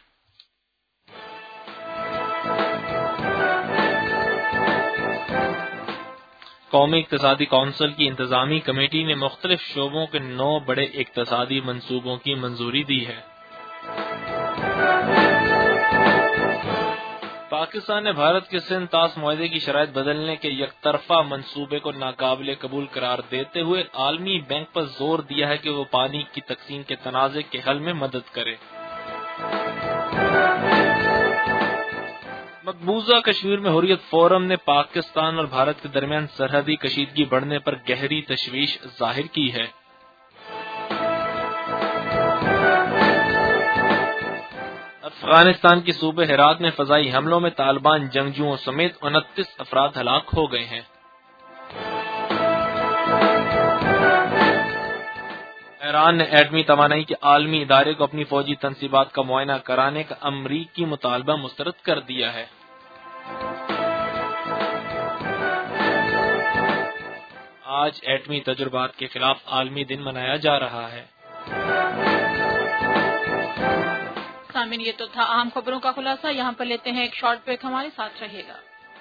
قومی اقتصادی کونسل کی انتظامی کمیٹی نے مختلف شعبوں کے 9 بڑے اقتصادی منصوبوں کی منظوری دی ہے۔ پاکستان نے بھارت کے سندھ طاس معاہدے کی شرائط بدلنے کے یک طرفہ منصوبے کو ناقابل قبول قرار دیتے ہوئے عالمی بینک پر زور دیا ہے کہ وہ پانی کی تقسیم کے تنازع کے حل میں مدد کرے۔ مقبوضہ کشمیر میں حریت فورم نے پاکستان اور بھارت کے درمیان سرحدی کشیدگی بڑھنے پر گہری تشویش ظاہر کی ہے۔ افغانستان کے صوبے ہرات میں فضائی حملوں میں طالبان جنگجوؤں سمیت 29 افراد ہلاک ہو گئے ہیں۔ ایران نے ایٹمی توانائی کے عالمی ادارے کو اپنی فوجی تنصیبات کا معائنہ کرانے کا امریکی مطالبہ مسترد کر دیا ہے۔ آج ایٹمی تجربات کے خلاف عالمی دن منایا جا رہا ہے۔ سامعین، یہ تو تھا اہم خبروں کا خلاصہ۔ یہاں پر لیتے ہیں ایک شارٹ بریک، ہمارے ساتھ رہیے گا۔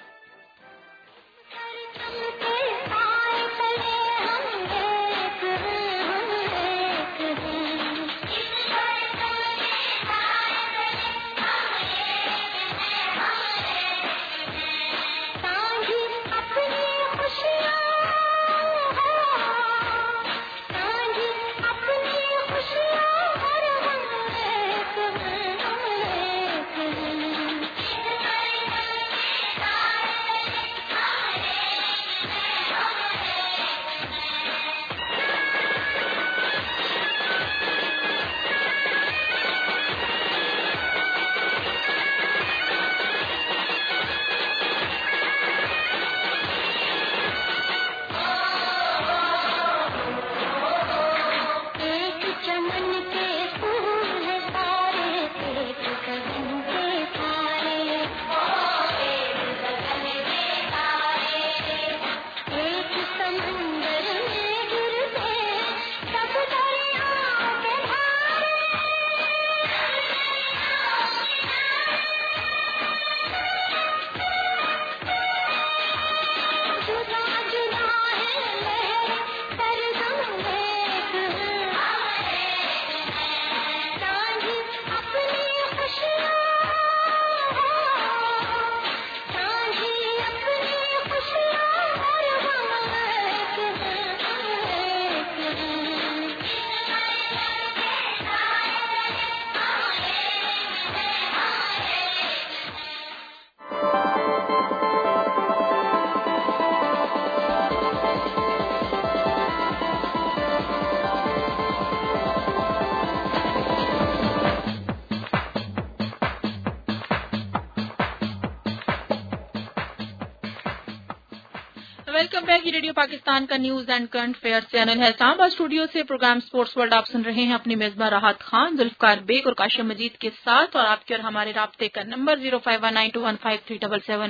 Welcome back. یہ ریڈیو پاکستان کا news and current affair channel ہے۔ اسلام آباد اسٹوڈیو سے پروگرام سپورٹس ورلڈ آپ سن رہے ہیں اپنی میزبان راحت خان، ذوالفقار بیگ اور کاشم مجید کے ساتھ، اور آپ کے اور ہمارے رابطے کا نمبر 051921537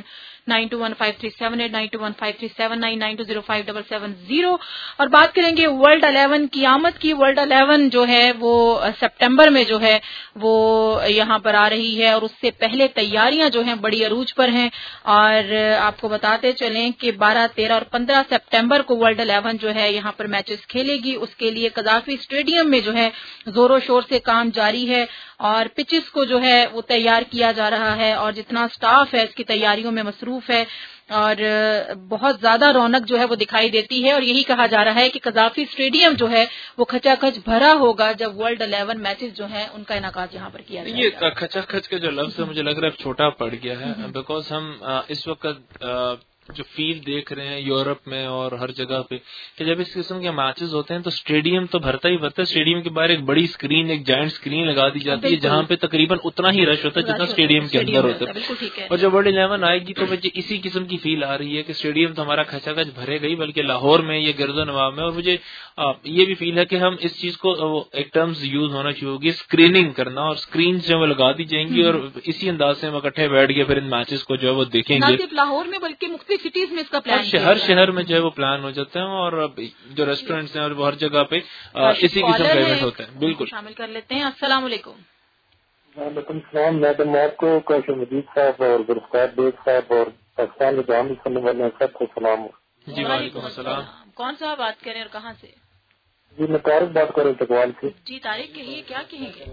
921537 921537 92057770، اور بات کریں گے ورلڈ 11 کی آمد کی۔ ورلڈ 11 جو ہے وہ سپٹمبر میں جو ہے وہ یہاں پر آ رہی ہے، اور اس سے پہلے تیاریاں جو ہیں بڑی عروج پر ہیں، اور آپ کو بتاتے چلیں کہ 12، 13 اور 15 سپٹمبر کو ورلڈ 11 جو ہے یہاں پر میچز کھیلے گی۔ اس کے لیے قذافی اسٹیڈیم میں جو ہے زور و شور سے کام جاری ہے، اور پچز کو جو ہے وہ تیار کیا جا رہا ہے، اور جتنا سٹاف ہے اس کی تیاریوں میں مصروف ہے، اور بہت زیادہ رونق جو ہے وہ دکھائی دیتی ہے، اور یہی کہا جا رہا ہے کہ قذافی اسٹیڈیم جو ہے وہ کھچا کھچ بھرا ہوگا جب ورلڈ 11 میچز جو ہیں ان کا انعقاد یہاں پر کیا جائے گا۔ یہ کھچا کھچ کا جو لفظ ہے مجھے لگ رہا ہے چھوٹا پڑ گیا ہے، بیکاز ہم اس وقت جو فیلڈ دیکھ رہے ہیں یورپ میں اور ہر جگہ پہ کہ جب اس قسم کے میچز ہوتے ہیں تو اسٹیڈیم تو بھرتا ہی بھرتا ہے، اسٹیڈیم کے باہر ایک بڑی اسکرین، ایک جائنٹ اسکرین لگا دی جاتی ہے جہاں پہ تقریباً اتنا ہی رش ہوتا ہے جتنا اسٹیڈیم کے اندر ہوتا ہے، اور جب ورلڈ 11 آئے گی تو مجھے اسی قسم کی فیل آ رہی ہے کہ اسٹیڈیم تو ہمارا کھچا کھچ بھرے گئی، بلکہ لاہور میں یہ گرد و نواح میں، اور مجھے یہ بھی فیل ہے کہ ہم اس چیز کو ایک ٹرمز یوز ہونا شروع ہوگی، اسکریننگ کرنا، اور اسکرینز جو وہ لگا دی جائیں گی، اور اسی انداز سے ہم اکٹھے بیٹھ کے پھر ان میچز کو جو ہے وہ دیکھیں گے۔ نہ صرف لاہور میں بلکہ مختلف سٹیز میں اس کا ہر شہر میں جو ہے وہ پلان ہو جاتے ہیں، اور جو ریسٹورینٹس ہیں اور وہ ہر جگہ پہ اسی قسم کا ایونٹ ہوتا ہے۔ بالکل شامل کر لیتے ہیں۔ السلام علیکم۔ وعلیکم السلام۔ میڈم آپ کو کاشم مجید صاحب اور ذوالفقار بیگ صاحب اور پاکستان میں جہاں بھی سننے والے ہیں سب کو سلام۔ جی وعلیکم السلام۔ کون سا بات کریں اور کہاں سے؟ جی میں طارق بات کر رہا ہوں ٹکوال سے۔ جی طارق کہیے، کیا کہیں گے؟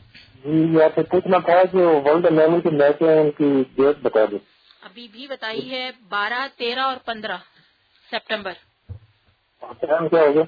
جی آپ سے پوچھنا تھا کہ ورلڈ 11 کے میچ ہیں ان کی ڈیٹ بتا دیں۔ ابھی بھی بتائی ہے 12، 13 اور 15 سپٹمبر۔ ٹائم کیا ہوگا؟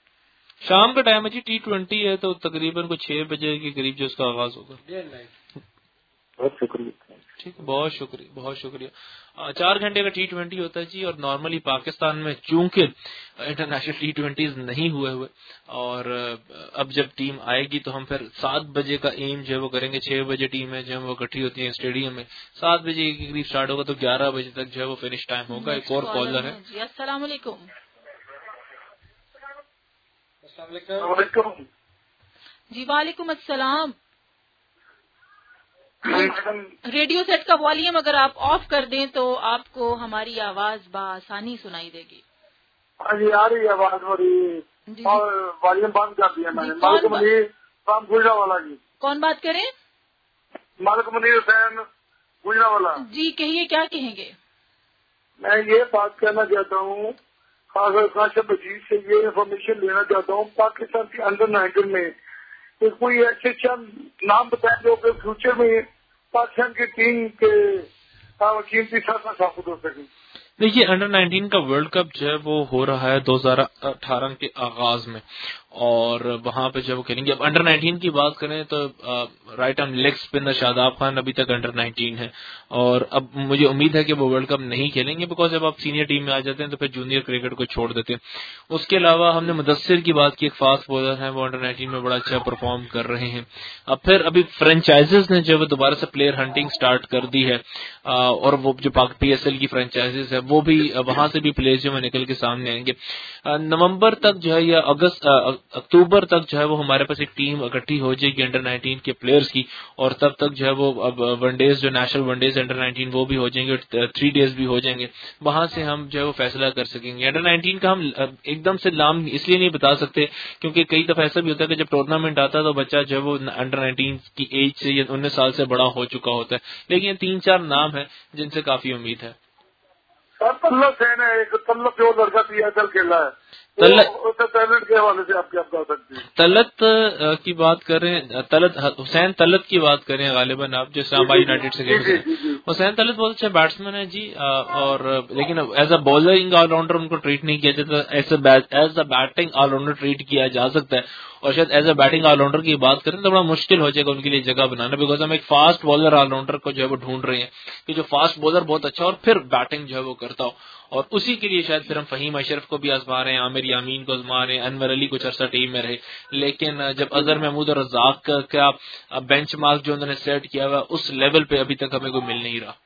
شام کا ٹائم ہے جی، T20 ہے تو تقریباً 6 بجے کے قریب جو اس کا آغاز ہوگا۔ بہت شکریہ. ٹھیک ہے, بہت شکریہ, بہت شکریہ. 4 گھنٹے کا T20 ہوتا ہے جی, اور نارملی پاکستان میں چونکہ انٹرنیشنل T20s نہیں ہوئے اور اب جب ٹیم آئے گی تو ہم پھر 7 بجے کا ایم جو ہے وہ کریں گے. 6 بجے ٹیمیں جو ہے وہ اکٹھی ہوتی ہیں اسٹیڈیم میں, 7 بجے کے قریب اسٹارٹ ہوگا تو 11 بجے تک جو ہے وہ فنش ٹائم ہوگا. ایک اور کالر ہے جی, السلام علیکم. السلام علیکم. جی وعلیکم السلام. ریڈیو سیٹ کا والیوم اگر آپ آف کر دیں تو آپ کو ہماری آواز بآسانی سنائی دے گی. ہاں جی, آ رہی ہے آواز میری, اور والیوم بند کر دیا میں نے. مالک منیر فرام گجرانوالہ جی. کون بات کریں؟ مالک منیر حسین گجرانوالہ. جی کہیے, کیا کہیں گے؟ میں یہ بات کہنا چاہتا ہوں, کاشف مجید سے یہ انفارمیشن لینا چاہتا ہوں, پاکستان کی انڈر-19 میں کوئی ایسے چند نام بتائیں جو کہ فیوچر میں پاکستان کی ٹیم کے قیمتی ساتھ ثابت ہو سکے. دیکھیے, انڈر-19 کا ورلڈ کپ جو ہے وہ ہو رہا ہے 2018 کے آغاز میں, اور وہاں پہ جب وہ کھیلیں گے. اب انڈر-19 کی بات کریں تو right arm leg spinner Shadab Khan ابھی تک انڈر-19 ہے, اور اب مجھے امید ہے کہ وہ ورلڈ کپ نہیں کھیلیں گے, بیکاز جب آپ سینئر ٹیم میں آ جاتے ہیں تو پھر جونیئر کرکٹ کو چھوڑ دیتے ہیں. اس کے علاوہ ہم نے مدثر کی بات کی, ایک فاسٹ بولر ہیں, وہ انڈر-19 میں بڑا اچھا پرفارم کر رہے ہیں. اب پھر ابھی فرینچائزز نے جو دوبارہ سے پلیئر ہنٹنگ سٹارٹ کر دی ہے, اور وہ جو PSL کی فرینچائزز ہے وہ بھی وہاں سے بھی پلیئر جو نکل کے سامنے آئیں گے. نومبر تک جو ہے یا اکتوبر تک جو ہے وہ ہمارے پاس ایک ٹیم اکٹھی ہو جائے گی انڈر-19 کے پلیئرز کی, اور تب تک جو ہے وہ اب ون ڈیز جو نیشنل ون ڈیز انڈر-19 وہ بھی ہو جائیں گے, 3 ڈیز بھی ہو جائیں گے. وہاں سے ہم جو ہے وہ فیصلہ کر سکیں گے. انڈر-19 کا ہم ایک دم سے نام اس لیے نہیں بتا سکتے کیونکہ کئی دفعہ ایسا بھی ہوتا ہے کہ جب ٹورنامنٹ آتا ہے تو بچہ جو ہے وہ انڈر-19 کی ایج سے یا 19 سال سے بڑا ہو چکا ہوتا ہے. لیکن یہ 3-4 نام ہیں جن سے کافی امید ہے. طلت ہے ایک طلت جو لڑکا PSL کھیلا ہے, ٹیلنٹ کے حوالے سے آپ کیا بتا سکتے ہیں؟ طلت کی بات کریں, حسین طلت کی بات کریں غالباً آپ, جو اسلام آباد یونائیٹڈ سے گئے. حسین طلت بہت اچھا بیٹسمین ہے جی, اور لیکن ایز اے بالرنگ آل راؤنڈر ان کو ٹریٹ نہیں کیا جاتا, as a batting all rounder treat کیا جا سکتا ہے. اور شاید as a batting all rounder کی بات کریں تو بڑا مشکل ہو جائے گا ان کے لیے جگہ بنانا, بیکاز ہم ایک فاسٹ بالر آل راؤنڈر کو جو ہے وہ ڈھونڈ رہے ہیں کہ جو فاسٹ بالر بہت اچھا اور پھر بیٹنگ جو ہے وہ کرتا ہو, اور اسی کے لیے شاید پھر ہم فہیم اشرف کو بھی آزما رہے ہیں, عامر یامین کو آزما رہے ہیں, انور علی کچھ عرصہ ٹیم میں رہے, لیکن جب اظہر محمود اور رزاق کا بینچ مارک جو انہوں نے سیٹ کیا ہوا اس لیول پہ ابھی تک ہمیں کوئی مل نہیں رہا.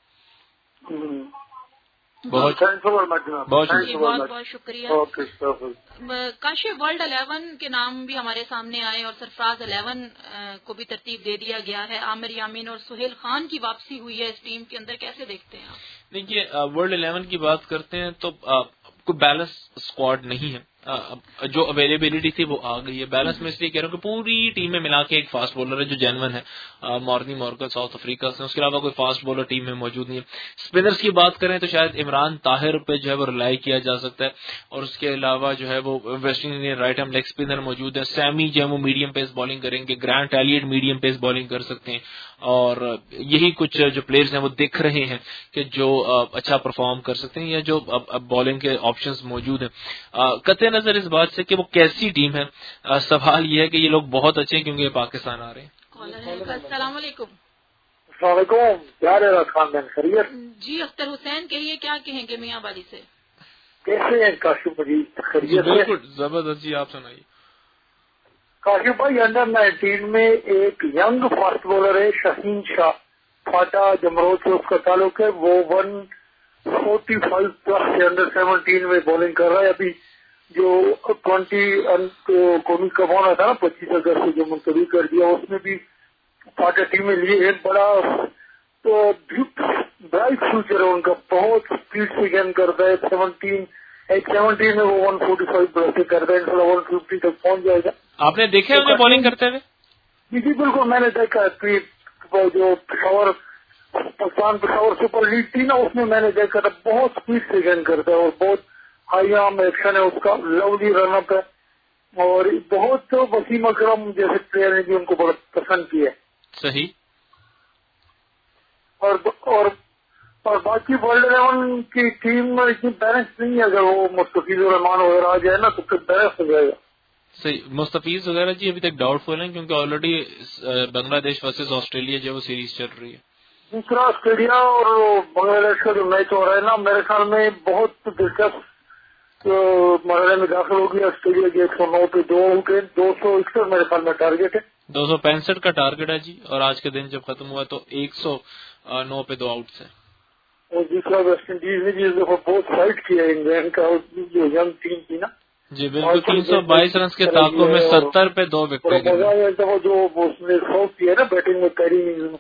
بہت شکریہ. کاشف ورلڈ 11 کے نام بھی ہمارے سامنے آئے اور سرفراز 11 کو بھی ترتیب دے دیا گیا ہے. عامر یامین اور سہیل خان کی واپسی ہوئی ہے اس ٹیم کے اندر, کیسے دیکھتے ہیں آپ؟ دیکھیے, ورلڈ 11 کی بات کرتے ہیں تو کوئی بیلنس اسکواڈ نہیں ہے. جو اویلیبلٹی تھی وہ آ گئی ہے. بیلنس میں اس لیے کہہ رہا ہوں کہ پوری ٹیم میں ملا کے ایک فاسٹ بولر ہے جو جینون ہے, مارنی مورگن ساؤتھ افریقہ سے. اس کے علاوہ کوئی فاسٹ بولر ٹیم میں موجود نہیں ہے. اسپنرز کی بات کریں تو شاید عمران طاہر پہ جو ہے وہ ریلائی کیا جا سکتا ہے, اور اس کے علاوہ جو ہے وہ West Indian right arm leg spinner موجود ہے. سیمی جو ہے وہ میڈیم پیس بالنگ کریں گے, Grant Elliott medium pace bowling کر سکتے ہیں, اور یہی کچھ جو پلیئرز ہیں وہ دکھ رہے ہیں کہ جو اچھا پرفارم کر سکتے ہیں یا جو اب بالنگ کے آپشنز موجود ہیں. قطع نظر اس بات سے کہ وہ کیسی ٹیم ہے, سوال یہ ہے کہ یہ لوگ بہت اچھے ہیں کیونکہ یہ پاکستان آ رہے ہیں. السلام علیکم. السلام علیکم, کیا رہا خاندان خیریت؟ جی اختر حسین کہیے, کیا کہیں گے میاں والی سے؟ کیسے ہیں کاشف مجید؟ خیریت؟ بالکل زبردست جی, آپ سنائیے. کاشف بھائی, انڈر-19 میں ایک ینگ فاسٹ بالر ہے شہین شاہ, فاٹا جمروت سے اس کا تعلق ہے. وہ 145 پلس سے انڈر-17 میں بالنگ کر رہا ہے. ابھی جو 20 قومی کپ ہونا تھا نا 25 اگست سے جو منتخب کر دیا, اس میں بھی فاٹا ٹیم میں لیے. ایک بڑا تو برائٹ فیوچر ہے ان کا, بہت اسپیڈ سے گین کرتا ہے. 17 میں وہ 145 پلس سے کرتا ہے, ان شاء اللہ 150 تک پہنچ جائے گا. آپ نے دیکھا انہیں بالنگ کرتے ہوئے؟ جی بالکل, میں نے دیکھا. جو پشاور سپر لیگ تھی نا, اس میں میں نے دیکھا تھا, بہت اسپیڈ سے گین کرتا ہے اور بہت ہائی آرم ایکشن ہے اس کا, لولی رن اپ ہے, اور بہت وسیم اکرم جیسے پلیئر نے بھی ان کو بہت پسند کیا ہے. صحیح. اور باقی ورلڈ 11 کی ٹیم میں اتنی بیلنس نہیں ہے. اگر وہ مستفیض الرحمان وغیرہ آ جائے نا تو پھر بیلنس ہو جائے گا. صحیح. مستفیض وغیرہ جی ابھی تک ڈاؤٹ فل ہیں کیونکہ آلریڈی بنگلہ دیش ورسز آسٹریلیا جو وہ سیریز چل رہی ہے. दूसरा ऑस्ट्रेलिया और बांग्लादेश का जो मैच हो रहा है ना, मेरे ख्याल में बहुत दिलचस्प मरहले में दाखिल होगी। ऑस्ट्रेलिया के 109 पे 2 विकेट, 261 मेरे ख्याल में टारगेट है, 265 का टारगेट है जी। और आज के दिन जब खत्म हुआ तो 109 पे 2 आउट्स है। और दूसरा वेस्ट इंडीज ने जिस दफा बहुत फाइट किया इंग्लैंड का जो यंग टीम थी ना जी, बिल्कुल 322 रन के ताकों में 70 पे 2 विकेट गिरे। एक दफा जो उसने शो किया ना बैटिंग में पहली इनिंग्स में,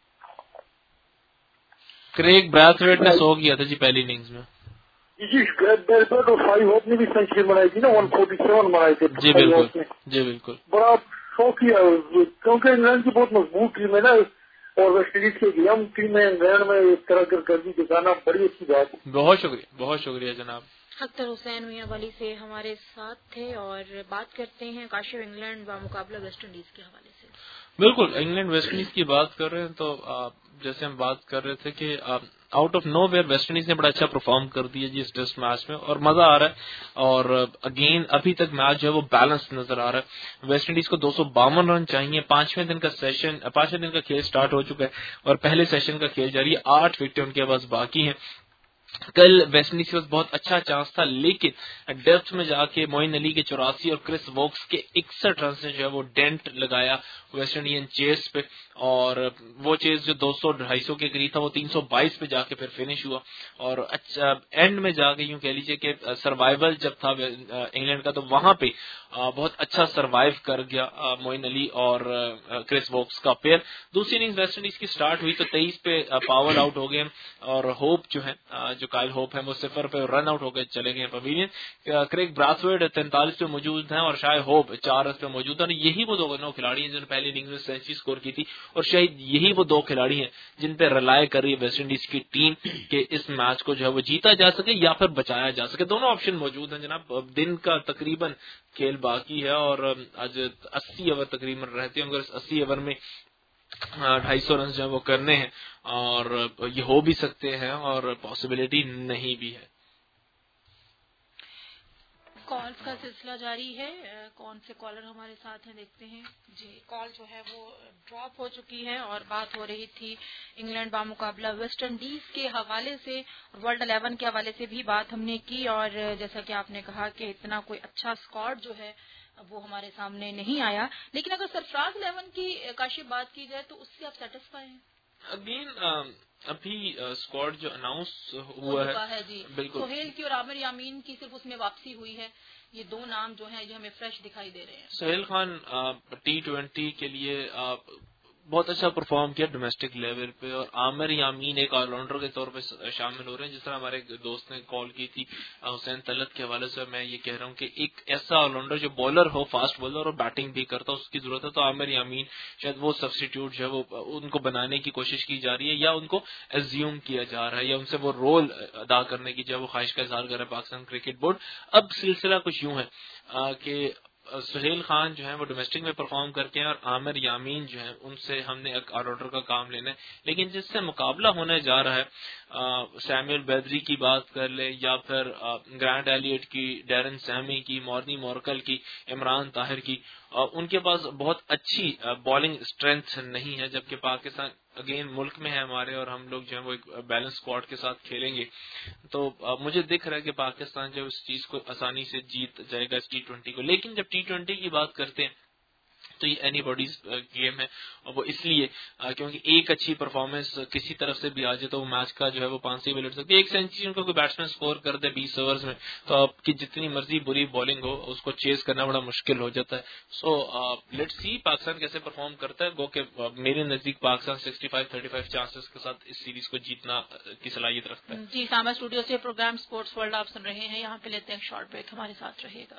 क्रेग ब्रैथवेट ने 100 किया था जी पहली इनिंग्स में जी। ब्रैथवेट और 5 होप ने भी सेंचुरी बनाई थी ना, 147 बनाए थे जी। बिल्कुल जी, बिल्कुल बड़ा शो किया, क्योंकि इंग्लैंड की बहुत मजबूत टीम है ना, और वेस्ट इंडीज की यंग टीम है। इंग्लैंड में इस तरह की गर्दी दिखाना बड़ी अच्छी बात है। बहुत शुक्रिया जनाब। अख्तर हुसैन मियां वाली से हमारे साथ थे और बात करते हैं काशिफ इंग्लैंड व मुकाबला वेस्ट इंडीज के हवाले से। बिल्कुल, इंग्लैंड वेस्ट इंडीज की बात कर रहे हैं तो जैसे हम बात कर रहे थे कि out of nowhere West Indies ने बड़ा अच्छा परफॉर्म कर दिया जी इस टेस्ट मैच में और मजा आ रहा है। और अगेन अभी तक मैच जो है वो बैलेंस नजर आ रहा है। वेस्ट इंडीज को 252 रन चाहिए। 5वें दिन का खेल स्टार्ट हो चुका है और पहले सेशन का खेल जारी है। 8 विकेट उनके पास बाकी हैं। कल वेस्ट इंडीज के पास बहुत अच्छा चांस था, लेकिन डेप्थ में जाके मोइन अली के 84 और क्रिस वोक्स के 61 रन से जो है वो डेंट लगाया वेस्ट इंडियन चेस पे। और वो चेस जो 200-250 के करीब था वो 322 पे जाके फिर फिनिश हुआ। और अच्छा एंड में जाके यूं कह लीजिए कि सर्वाइवल जब था इंग्लैंड का तो वहां पे बहुत अच्छा सर्वाइव कर गया मोइन अली और क्रिस वोक्स का पेयर। दूसरी इनिंग्स वेस्ट इंडीज की स्टार्ट हुई तो 23 पे पावर आउट हो गए और होप जो है जो काइल होप है वो 0 पे रन आउट होकर चले गए पवेलियन। क्रेग ब्राथवेट 43 पे मौजूद हैं और शायद होप 4 रन पे मौजूद है। और यही वो 2 खिलाड़ी हैं जिन्होंने पहली इनिंग्स में सेंचुरी स्कोर की थी और शायद यही वो 2 खिलाड़ी हैं जिन पे रिलाय कर रही है वेस्ट इंडीज की टीम के इस मैच को जो है वो जीता जा सके या फिर बचाया जा सके। दोनों ऑप्शन मौजूद हैं जनाब। दिन का तकरीबन खेल बाकी है और आज 80 ओवर तकरीबन रहते हैं। अगर इस 80 ओवर में 250 रन जो है वो करने हैं और ये हो भी सकते हैं और पॉसिबिलिटी नहीं भी है। कॉल्स का सिलसिला जारी है। कौन से कॉलर हमारे साथ हैं देखते हैं जी। कॉल जो है वो ड्रॉप हो चुकी है और बात हो रही थी इंग्लैंड बा मुकाबला वेस्ट इंडीज के हवाले से, वर्ल्ड 11 के हवाले से भी बात हमने की। और जैसा कि आपने कहा कि इतना कोई अच्छा स्क्वाड जो है वो हमारे सामने नहीं आया, लेकिन अगर सरफराज 11 की काशिफ बात की जाए तो उससे आप सेटिस्फाई हैं? अगेन अभी स्क्वाड जो अनाउंस हुआ है जी, बिल्कुल सोहेल की और आमिर यामीन की सिर्फ उसमें वापसी हुई है। ये 2 नाम जो हैं जो हमें फ्रेश दिखाई दे रहे हैं। सोहेल खान T20 के लिए बहुत अच्छा परफॉर्म किया डोमेस्टिक लेवल पे और आमिर यामीन एक ऑलराउंडर के तौर पे शामिल हो रहे हैं। जिस तरह हमारे दोस्त ने कॉल की थी हुसैन तलत के हवाले से, मैं ये कह रहा हूँ कि एक ऐसा ऑलराउंडर जो बॉलर हो, फास्ट बॉलर और बैटिंग भी करता, उसकी जरूरत है। तो आमिर यामीन शायद वो सब्स्टिट्यूट जो है वो उनको बनाने की कोशिश की जा रही है या उनको एज्यूम किया जा रहा है या उनसे वो रोल अदा करने की जो है वो ख्वाहिश का इजहार कर रहा है पाकिस्तान क्रिकेट बोर्ड। अब सिलसिला कुछ यूं है कि सुहेल खान जो है वो डोमेस्टिक में परफॉर्म करके हैं और आमिर यामीन जो है उनसे हमने एक ऑर्डर का काम लेना है। लेकिन जिससे मुकाबला होने जा रहा है, सैमुअल बेदरी की बात कर ले या फिर ग्रांट एलियट की, डैरन सैमी की, मॉर्नी मॉर्कल की, इमरान ताहिर की, उनके पास बहुत अच्छी बॉलिंग स्ट्रेंथ नहीं है। जबकि पाकिस्तान अगेन मुल्क में है हमारे और हम लोग जो है वो एक बैलेंस स्क्वाड के साथ खेलेंगे तो मुझे दिख रहा है कि पाकिस्तान जो इस चीज को आसानी से जीत जाएगा इस T20 को। लेकिन जब T20 की बात करते हैं तो ये एनीबॉडीज गेम है और वो इसलिए क्योंकि एक अच्छी परफॉर्मेंस किसी तरफ से भी आ जाए तो वो मैच का जो है वो 5 से भी लड़ सकती है। एक सेंचुरी उनको कोई बैट्समैन स्कोर कर दे 20 ओवर्स में तो आपकी जितनी मर्जी बुरी बॉलिंग हो उसको चेस करना बड़ा मुश्किल हो जाता है। सो लेट्स सी पाकिस्तान कैसे परफॉर्म करता है। गो के मेरे नजदीक पाकिस्तान 65-35 चांसेस के साथ इस सीरीज को जीतना की सलाहियत रखता है। जी, सामा स्टूडियो से प्रोग्राम स्पोर्ट्स वर्ल्ड आप सुन रहे हैं। यहाँ पे लेते हैं शॉर्ट ब्रेक, हमारे साथ रहेगा।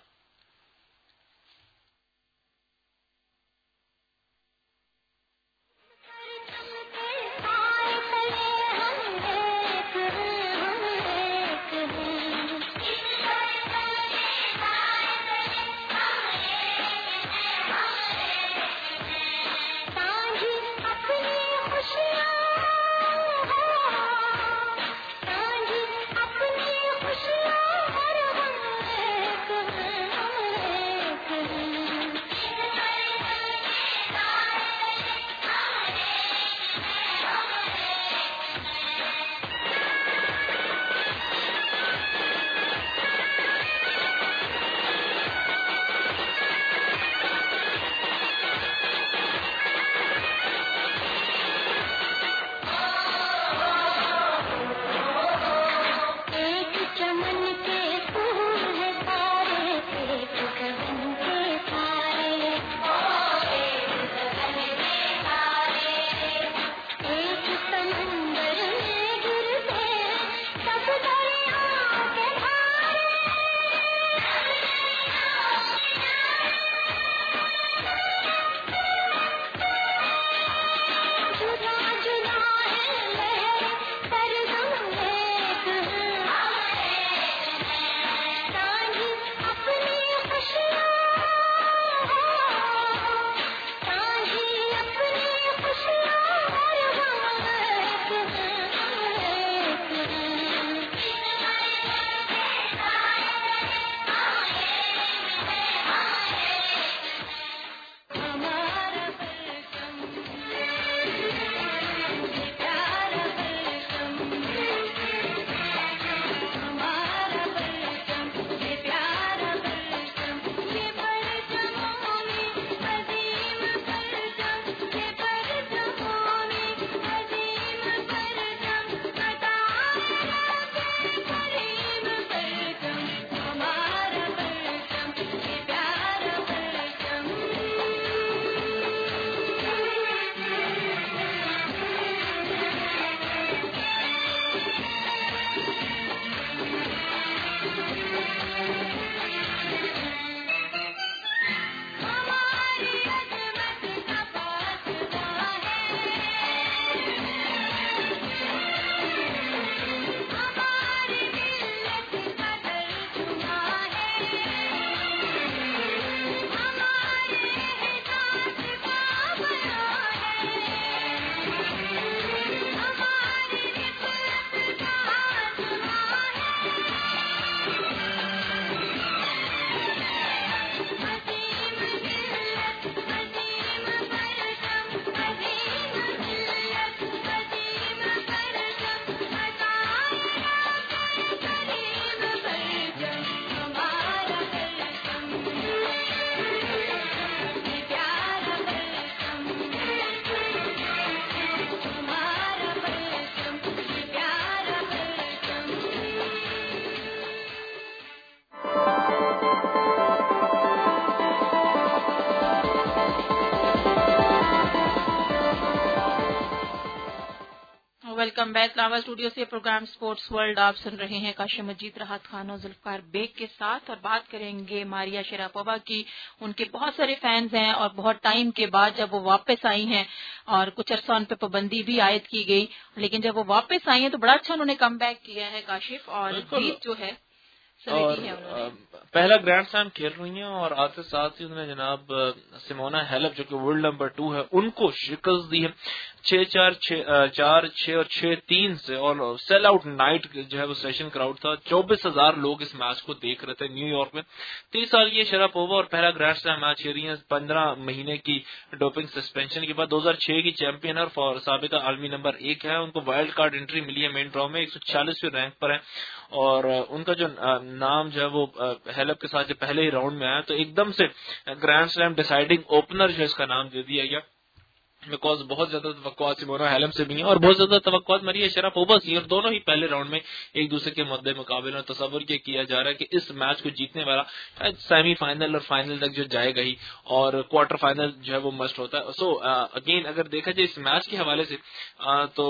ویلکم بیک لاوا اسٹوڈیو سے پروگرام سپورٹس ورلڈ آپ سن رہے ہیں کاشف مجید، راحت خان اور ذوالفقار بیگ کے ساتھ، اور بات کریں گے ماریا شراپووا کی. ان کے بہت سارے فینز ہیں اور بہت ٹائم کے بعد جب وہ واپس آئی ہیں اور کچھ عرصہ ان پہ پابندی بھی عائد کی گئی، لیکن جب وہ واپس آئی ہیں تو بڑا اچھا انہوں نے کم بیک کیا ہے کاشف، اور جیت جو ہے اور پہلا گرینڈ سلیم کھیل رہی ہیں اور آتے ساتھ ہی انہوں نے جناب سیمونا ہیلپ جو کہ ورلڈ نمبر 2 ہے ان کو شکست دی ہے 6-4 4-6 اور 6-3 سے. اور سیل آؤٹ نائٹ جو ہے وہ سیشن کراؤڈ تھا، 24,000 لوگ اس میچ کو دیکھ رہے تھے نیو یارک میں. 30 سال کی شراپووا اور پہلا گرینڈ سلیم میچ کھیل رہی ہیں 15 مہینے کی ڈوپنگ سسپینشن کے بعد. 2006 کی چیمپئن اور سابقہ عالمی نمبر 1 ہے. ان کو وائلڈ کارڈ انٹری ملی ہے مین ڈرا میں، 146ویں رینک پر ہے. اور ان کا جو نام جو ہے وہ ہیلپ کے ساتھ جو پہلے ہی راؤنڈ میں آیا تو ایک دم سے گرینڈ سلیم ڈیسائیڈنگ اوپنر جو اس کا نام دے دیا گیا، بیکاز بہت زیادہ توقعات سیمونا ہیلپ سے بھی ہیں اور بہت زیادہ توقعات ماریا شراپووا سے، اور دونوں ہی پہلے راؤنڈ میں ایک دوسرے کے مدے مقابل. اور تصور یہ کیا جا رہا ہے کہ اس میچ کو جیتنے والا شاید سیمی فائنل اور فائنل تک جو جائے گا ہی، اور کوارٹر فائنل جو ہے وہ مسٹ ہوتا ہے. سو اگین اگر دیکھا جائے اس میچ کے حوالے سے تو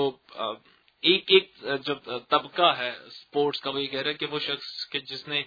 ایک جو طبقہ ہے اسپورٹس کا وہ یہ کہہ رہا ہے کہ وہ شخص کہ جس نے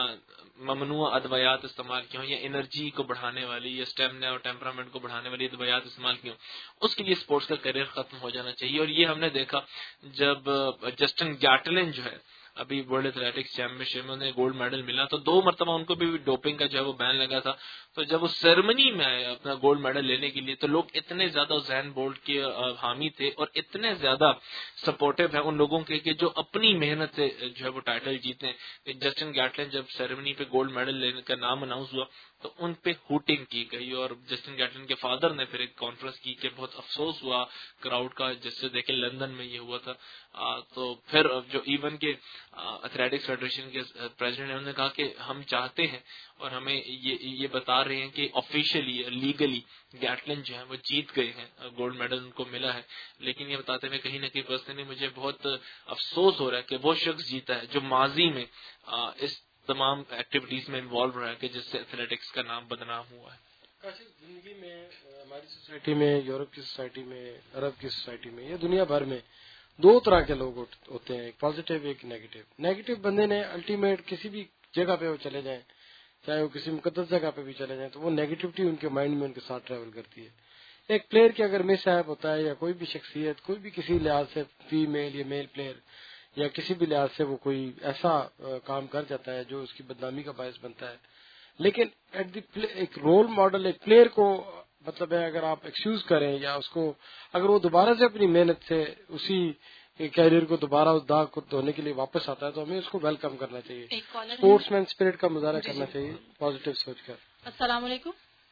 ممنوع ادویات استعمال کی ہوں یا انرجی کو بڑھانے والی یا اسٹیمنا اور ٹیمپرامنٹ کو بڑھانے والی ادویات استعمال کی ہوں، اس کے لیے اسپورٹس کا کیریئر ختم ہو جانا چاہیے. اور یہ ہم نے دیکھا جب جسٹن گیٹلن جو ہے ابھی ورلڈ ایتھلیٹکس چیمپئن شپ میں انہیں گولڈ میڈل ملا تو 2 مرتبہ ان کو بھی ڈوپنگ کا جو ہے وہ بین لگا تھا. تو جب وہ سیرمنی میں آئے اپنا گولڈ میڈل لینے کے لیے تو لوگ اتنے زیادہ ازین بولٹ کے حامی تھے اور اتنے زیادہ سپورٹو ہیں ان لوگوں کے کہ جو اپنی محنت سے جو ہے وہ ٹائٹل جیتے ہیں. جسٹن گیٹلن جب سیرمنی پہ گولڈ میڈل لینے کا نام اناؤنس ہوا تو ان پہ ہوٹنگ کی گئی، اور جسٹن گیٹلن کے فادر نے پھر ایک کانفرنس کی کہ بہت افسوس ہوا کراؤڈ کا، جس سے دیکھیں لندن میں یہ ہوا تھا. تو پھر جو ایون کے ایتھلیٹکس فیڈریشن کے پریزیڈنٹ نے انہوں نے کہا کہ ہم چاہتے ہیں اور ہمیں یہ بتا رہے ہیں کہ آفیشیلی لیگلی گیٹلن جو ہے وہ جیت گئے ہیں، گولڈ میڈل ان کو ملا ہے، لیکن یہ بتاتے ہوئے کہیں نہ کہیں پرسنلی مجھے بہت افسوس ہو رہا ہے کہ وہ شخص جیتا ہے جو ماضی میں اس تمام ایکٹیویٹیز میں انوالو رہا ہے کہ جس سے ایتھلیٹکس کا نام بدنام ہوا ہے. زندگی میں ہماری سوسائٹی میں، یورپ کی سوسائٹی میں، عرب کی سوسائٹی میں، یا دنیا بھر میں 2 طرح کے لوگ ہوتے ہیں، ایک پازیٹیو ایک نیگیٹو. نیگیٹو بندے نے الٹیمیٹ کسی بھی جگہ پہ وہ چلے جائیں، چاہے وہ کسی مقدس جگہ پہ بھی چلے جائیں، تو وہ نیگیٹیوٹی ان کے مائنڈ میں ان کے ساتھ ٹریول کرتی ہے. ایک پلیئر کے اگر مس ہیپ ہوتا ہے یا کوئی بھی شخصیت کوئی بھی کسی لحاظ سے فیمیل یا میل پلیئر یا کسی بھی لحاظ سے وہ کوئی ایسا کام کر جاتا ہے جو اس کی بدنامی کا باعث بنتا ہے، لیکن ایک رول ماڈل ایک پلیئر کو مطلب ہے اگر آپ ایکسکیوز کریں یا اس کو اگر وہ دوبارہ سے اپنی محنت سے اسی کیریئر کو دوبارہ اس داغ کو دھونے کے لیے واپس آتا ہے تو ہمیں اس کو ویلکم کرنا چاہیے، اسپورٹس مین اسپرٹ کا مظاہرہ کرنا چاہیے پازیٹیو سوچ کر. السلام علیکم.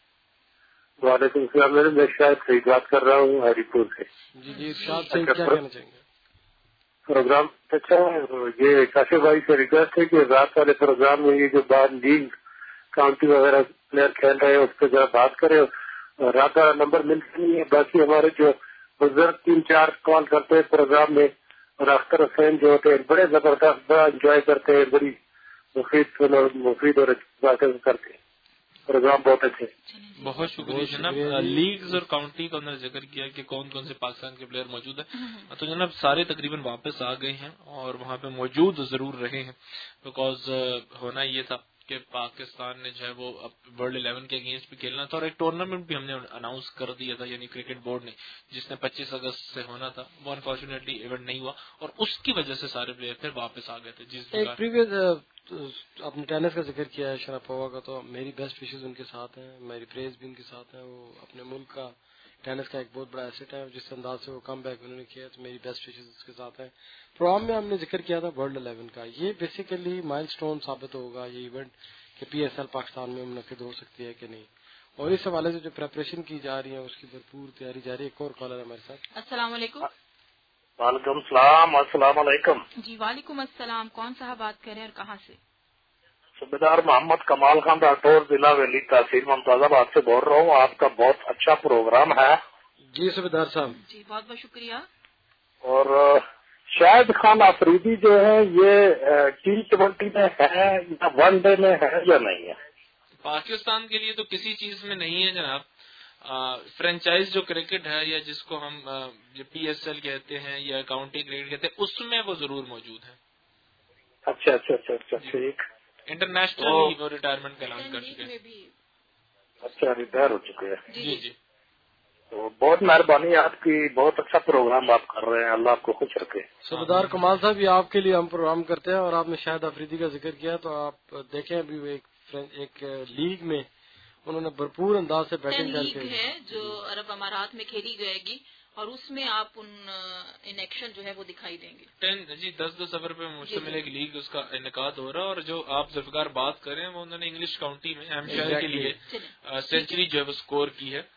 وعلیکم السلام. میں شاید صحیح بات کر رہا ہوں ہری پور سے. جی ارشاد صحیح کیا کہنا چاہیں گے؟ پروگرام اچھا ہے. یہ کاشف بھائی سے ریکویسٹ ہے کہ رات والے پروگرام میں یہ جو باہر لیگ کاؤنٹی وغیرہ پلیئر کھیل رہے ہیں اس پہ ذرا بات کریں. رات والا نمبر ملتا نہیں ہے، باقی ہمارے جو بزرگ 3-4 کال کرتے ہیں پروگرام میں اور اختر حسین جو ہوتے ہیں بڑے زبردست بڑا انجوائے کرتے ہیں، بڑی مفید اور باتیں کرتے ہیں. پروگرام بہت اچھے. بہت شکریہ جناب. لیگز اور کاؤنٹی کا انہوں نے ذکر کیا کہ کون کون سے پاکستان کے پلیئر موجود ہیں، تو جناب سارے تقریباً واپس آ گئے ہیں اور وہاں پہ موجود ضرور رہے ہیں، بیکاز ہونا یہ تھا کہ پاکستان نے جو ہے وہ ورلڈ 11 کے اگینسٹ بھی کھیلنا تھا اور ایک ٹورنامنٹ بھی ہم نے اناؤنس کر دیا تھا، یعنی کرکٹ بورڈ نے، جس نے 25 اگست سے ہونا تھا. وہ انفارچونیٹلی ایونٹ نہیں ہوا اور اس کی وجہ سے سارے پلیئر پھر واپس آ گئے تھے. ایک پریویس آپ نے ٹینس کا ذکر کیا ہے شراپووا کا، تو میری بیسٹ وشز ان کے ساتھ ہیں، میری پریز بھی ان کے ساتھ ہیں. وہ اپنے ملک کا ٹینس کا ایک بہت بڑا ایسٹ ہے، جس انداز سے وہ کم بیک انہوں نے کیا، تو میری بیسٹ وشز اس کے ساتھ ہیں. پروگرام میں ہم نے ذکر کیا تھا ورلڈ 11 کا، یہ بیسیکلی مائل سٹون ثابت ہوگا یہ ایونٹ کہ پی ایس ایل پاکستان میں منعقد ہو سکتی ہے کہ نہیں، اور اس حوالے سے جو پریپریشن کی جا رہی ہے اس کی بھرپور تیاری جاری ہے. ایک اور کالر ہے ہمارے ساتھ. السلام علیکم. وعلیکم السلام. السلام علیکم. جی وعلیکم السلام. کون صاحب بات کر رہے ہیں اور کہاں سے؟ صوبیدار محمد کمال خان راٹور، ضلع ویلی تحصیل ممتاز آباد سے بول رہا ہوں. آپ کا بہت اچھا پروگرام ہے. جی صوبیدار صاحب. جی بہت بہت شکریہ. اور شاہد خان آفریدی جو ہے یہ T20 میں ہے یا ون ڈے میں ہے یا نہیں ہے؟ پاکستان کے لیے تو کسی چیز میں نہیں ہے جناب. فرینچائز جو کرکٹ ہے یا جس کو ہم PSL کہتے ہیں یا کاؤنٹی کرکٹ کہتے ہیں اس میں وہ ضرور موجود ہیں. اچھا ٹھیک. انٹرنیشنل وہ ریٹائرمنٹ کا اعلان کر چکے ہیں. اچھا ریٹائر ہو چکے ہیں. جی. تو بہت مہربانی آپ کی, بہت اچھا پروگرام آپ کر رہے ہیں, اللہ آپ کو خوش رکھے. صوبیدار کمال صاحب یہ آپ کے لیے ہم پروگرام کرتے ہیں اور آپ نے شاہد افریدی کا ذکر کیا تو آپ دیکھیں ابھی ایک لیگ میں انہوں نے بھرپور انداز سے بیٹنگ کر کے ہے جو عرب امارات میں کھیلی جائے گی اور اس میں آپ ان ایکشن جو ہے وہ دکھائی دیں گے. 10 اوور پہ مشتمل ایک لیگ اس کا انعقاد ہو رہا ہے اور جو آپ ذوالفقار بات کر رہے ہیں وہ انہوں نے انگلش کاؤنٹی میں ہیمپشائر کے لیے سینچری جو ہے وہ اسکور کی ہے.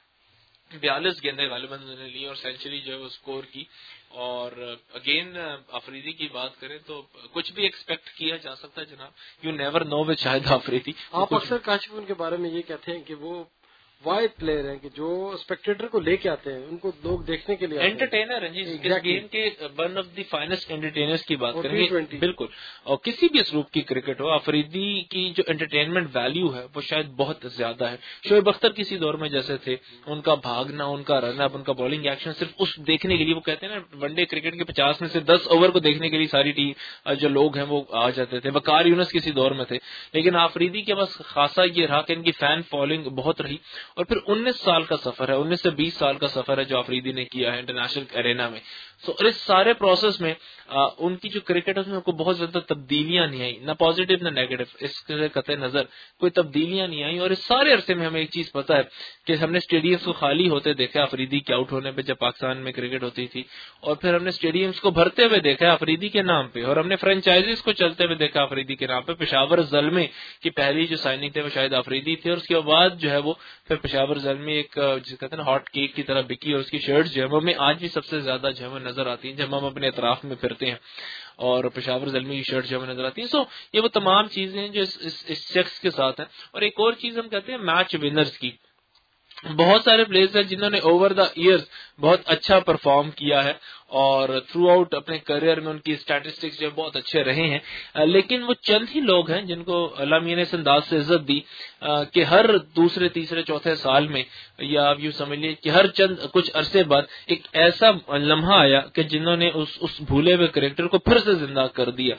42 گیندیں غالباً انہوں نے لی اور سینچری جو ہے وہ اسکور کی. اور اگین افریدی کی بات کریں تو کچھ بھی ایکسپیکٹ کیا جا سکتا ہے جناب. You never know with Shahid Afridi. آپ اکثر کاشف ان کے بارے میں یہ کہتے ہیں کہ وہ وائڈ پلیئر ہیں کہ جو اسپیکٹیٹر کو لے کے آتے ہیں, ان کو لوگ دیکھنے کے لیے انٹرٹینر ہیں. اس گیم کے one of the finest entertainers کی بات کریں گے بالکل. اور کسی بھی اسلوب کی کرکٹ ہو, افریدی کی جو انٹرٹینمنٹ ویلیو ہے وہ شاید بہت زیادہ ہے. شعیب اختر کسی دور میں جیسے تھے, ان کا بھاگنا, ان کا رن اپ, ان کا بالنگ ایکشن صرف اس دیکھنے کے لیے, وہ کہتے ہیں نا ون ڈے کرکٹ کے 50 میں سے 10 اوور کو دیکھنے کے لیے ساری ٹیم جو لوگ ہیں وہ آ جاتے تھے. وقار یونس کسی دور میں تھے, لیکن افریدی کے پاس خاصا یہ رہا کہ ان کی فین فالوئنگ بہت رہی. اور پھر 19 سال کا سفر ہے, 19 سے 20 سال کا سفر ہے جو افریدی نے کیا ہے انٹرنیشنل ارینا میں. اور اس سارے پروسیس میں ان کی جو کرکٹ ہے اس میں ان کو بہت زیادہ تبدیلیاں نہیں آئی, نہ پازیٹو نہ نیگیٹو. اس سے قطع نظر کوئی تبدیلیاں نہیں آئی. اور اس سارے عرصے میں ہمیں ایک چیز پتا ہے کہ ہم نے اسٹیڈیمس کو خالی ہوتے دیکھا افریدی کے آؤٹ ہونے پہ جب پاکستان میں کرکٹ ہوتی تھی, اور پھر ہم نے اسٹیڈیمس کو بھرتے ہوئے دیکھا افریدی کے نام پہ, اور ہم نے فرینچائزز کو چلتے ہوئے دیکھا افریدی کے نام پہ. پشاور زلمے کی پہلی جو سائننگ تھے وہ شاید افریدی تھے, اور اس کے بعد جو ہے وہ پھر پشاور زلمے ایک جس کہتے ہیں نا ہاٹ کیک کی طرح بکی, اور اس کی شرٹ جو ہے وہ ہمیں آج بھی سب سے زیادہ جو ہے وہ نظر آتی ہیں جب ہم اپنے اطراف میں پھرتے ہیں, اور پشاور زلمی کی شرٹ جو ہمیں نظر آتی ہے. سو یہ وہ تمام چیزیں ہیں جو اس شخص کے ساتھ ہیں. اور ایک اور چیز ہم کہتے ہیں میچ ونرز کی. بہت سارے پلیئرز ہیں جنہوں نے اوور دا ایئرز بہت اچھا پرفارم کیا ہے اور تھرو آؤٹ اپنے کریئر میں ان کی اسٹیٹسٹکس جو بہت اچھے رہے ہیں, لیکن وہ چند ہی لوگ ہیں جن کو اللہ میاں نے اس انداز سے عزت دی کہ ہر دوسرے تیسرے چوتھے سال میں, یا آپ یوں سمجھ لیے کہ ہر چند کچھ عرصے بعد ایک ایسا لمحہ آیا کہ جنہوں نے اس بھولے ہوئے کریکٹر کو پھر سے زندہ کر دیا.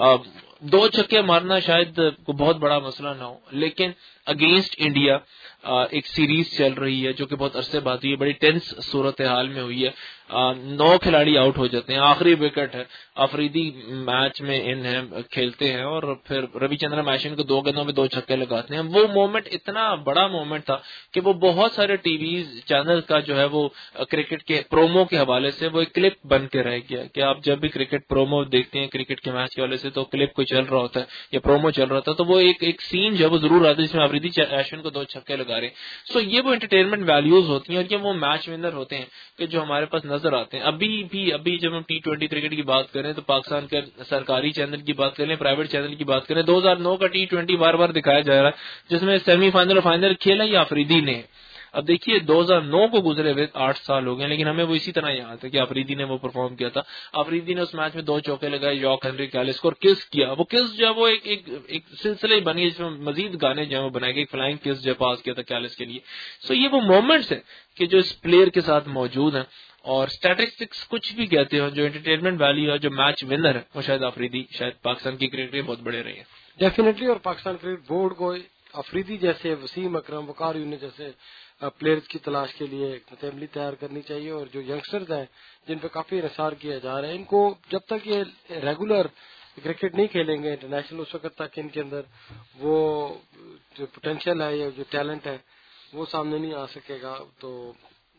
2 چھکے مارنا شاید کوئی بہت بڑا مسئلہ نہ ہو, لیکن اگینسٹ انڈیا ایک سیریز چل رہی ہے جو کہ بہت عرصے بعد ہوئی ہے, بڑی ٹینس صورتحال میں ہوئی ہے. 9 کھلاڑی آؤٹ ہو جاتے ہیں, آخری وکٹ ہے, افریدی میچ میں کھیلتے ہیں اور پھر روی چندرن میشن کو 2 گیندوں میں 2 چھکے لگاتے ہیں. وہ مومنٹ اتنا بڑا مومنٹ تھا کہ وہ بہت سارے ٹی ویز چینل کا جو ہے وہ کرکٹ کے پرومو کے حوالے سے وہ ایک کلپ بن کے رہ گیا کہ آپ جب بھی کرکٹ پرومو دیکھتے ہیں کرکٹ کے میچ کے حوالے سے تو کلپ کوئی چل رہا ہوتا ہے یا پرومو چل رہا تھا تو وہ ایک سین جو ہے وہ ضرور آتا ہے جس میں افریدی میشن کو 2 چھکے لگا رہے ہیں. سو یہ وہ انٹرٹینمنٹ ویلیوز ہوتی ہیں اور یہ وہ میچ ونر ہوتے ہیں کہ جو ہمارے پاس نظر آتے ہیں. ابھی جب ہم T20 کرکٹ کی بات کریں تو پاکستان کے سرکاری چینل کی بات کریں, پرائیویٹ چینل کی بات کریں, 2009 کا T20 بار بار دکھایا جا رہا ہے جس میں سیمی فائنل اور فائنل کھیلا ہی افریدی نے. اب دیکھیے 2009 کو گزرے ہوئے 8 سال ہو گئے, لیکن ہمیں وہ اسی طرح یاد ہے کہ افریدی نے وہ پرفارم کیا تھا. افریدی نے اس میچ میں 2 چوکے لگائے, یارک ہنری کیلس کو, اور کس کیا. وہ کس جو ہے وہ ایک سلسلہ ہی بنی جس میں مزید گانے جو ہے وہ بنائے گئے, فلائنگ کس جو پاس کیا تھا کیلس کے لیے. سو یہ وہ مومنٹس ہیں کہ جو اس پلیئر کے ساتھ موجود ہیں. اور اسٹیٹسٹکس کچھ بھی کہتے ہو, جو انٹرٹینمنٹ ویلیو ہے, جو میچ ونر ہے, وہ شاید افریدی شاید پاکستان کی کرکٹ میں بہت بڑے رہے ہیں ڈیفینیٹلی. اور پاکستان کرکٹ بورڈ کو افریدی جیسے, وسیم اکرم, وقار یونس جیسے پلیئرز کی تلاش کے لیے ایک اسمبلی تیار کرنی چاہیے. اور جو ینگسٹرز ہیں جن پہ کافی انحصار کیا جا رہا ہے, ان کو جب تک یہ ریگولر کرکٹ نہیں کھیلیں گے انٹرنیشنل, اس وقت تک ان کے اندر وہ جو پوٹینشیل ہے یا جو ٹیلنٹ ہے وہ سامنے نہیں آ سکے گا. تو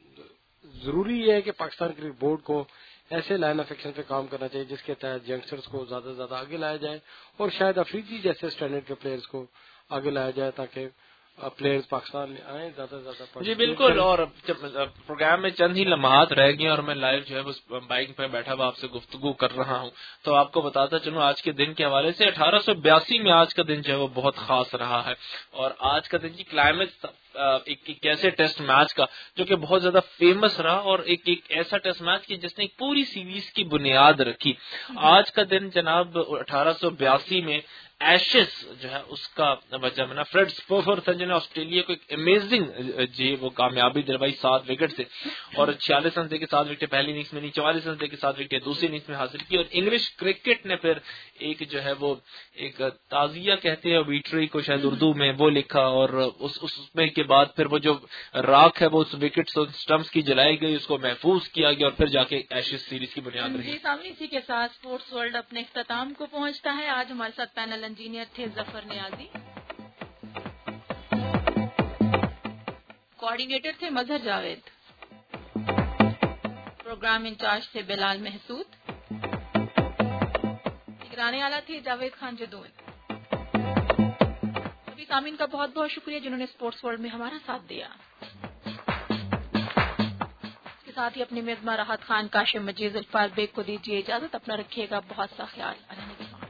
ضروری یہ ہے کہ پاکستان کرکٹ بورڈ کو ایسے لائن آف ایکشن پہ کام کرنا چاہیے جس کے تحت ینگسٹرز کو زیادہ سے زیادہ آگے لایا جائے, اور شاید افریدی جیسے اسٹینڈرڈ کے پلیئرز کو آگے لایا جائے تاکہ پلیئرز پاکستان میں آئیں زیادہ سے زیادہ. جی بالکل. اور پروگرام میں چند ہی لمحات رہ گئے اور میں لائیو جو ہے اس بائک پہ بیٹھا ہوا آپ سے گفتگو کر رہا ہوں, تو آپ کو بتاتا چلوں آج کے دن کے حوالے سے 1882 میں آج کا دن جو ہے وہ بہت خاص رہا ہے. اور آج کا دن کی کلائمیکس ایک ایسے ٹیسٹ میچ کا جو کہ بہت زیادہ فیمس رہا, اور ایک ایسا ٹیسٹ میچ کی جس نے ایک پوری سیریز کی بنیاد رکھی. آج کا دن جناب 1882 میں ایشز جو ہے اس کا وجہ بنا. فریڈ اسپوفرتھن نے آسٹریلیا کو ایک امیزنگ وہ کامیابی دلوائی 7 وکٹ سے, اور 46 رن دے کے 7 وکٹیں پہلی اننگز میں نہیں, 44 رن دے کے 7 وکٹیں دوسری اننگز میں حاصل کی. اور انگلش کرکٹ نے پھر ایک جو ہے وہ ایک تعزیہ کہتے ہیں ویٹری کو شاید اردو میں, وہ لکھا, اور اس میں کے بعد پھر وہ جو راکھ ہے وہ اس وکٹس اور اسٹمپس کی جلائی گئی, اس کو محفوظ کیا گیا, اور پھر جا کے ایشز سیریز کی بنیاد رہی. جی سامنے اسی کے ساتھ اسپورٹس ورلڈ اپنے اختتام کو پہنچتا ہے. آج ہمارے ساتھ پینل انجینئر تھے ظفر نیازی, کوآرڈینیٹر تھے مظہر جاوید, پروگرام انچارج تھے بلال محسود, نگرانی اعلیٰ تھی جاوید خان جدون. سبھی سامعین کا بہت بہت شکریہ جنہوں نے اسپورٹس ورلڈ میں ہمارا ساتھ دیا. اس کے ساتھ ہی اپنے میزبان راحت خان, کاشف مجید, ذوالفقار بیگ کو دیجیے اجازت. اپنا رکھیے گا بہت سا خیال.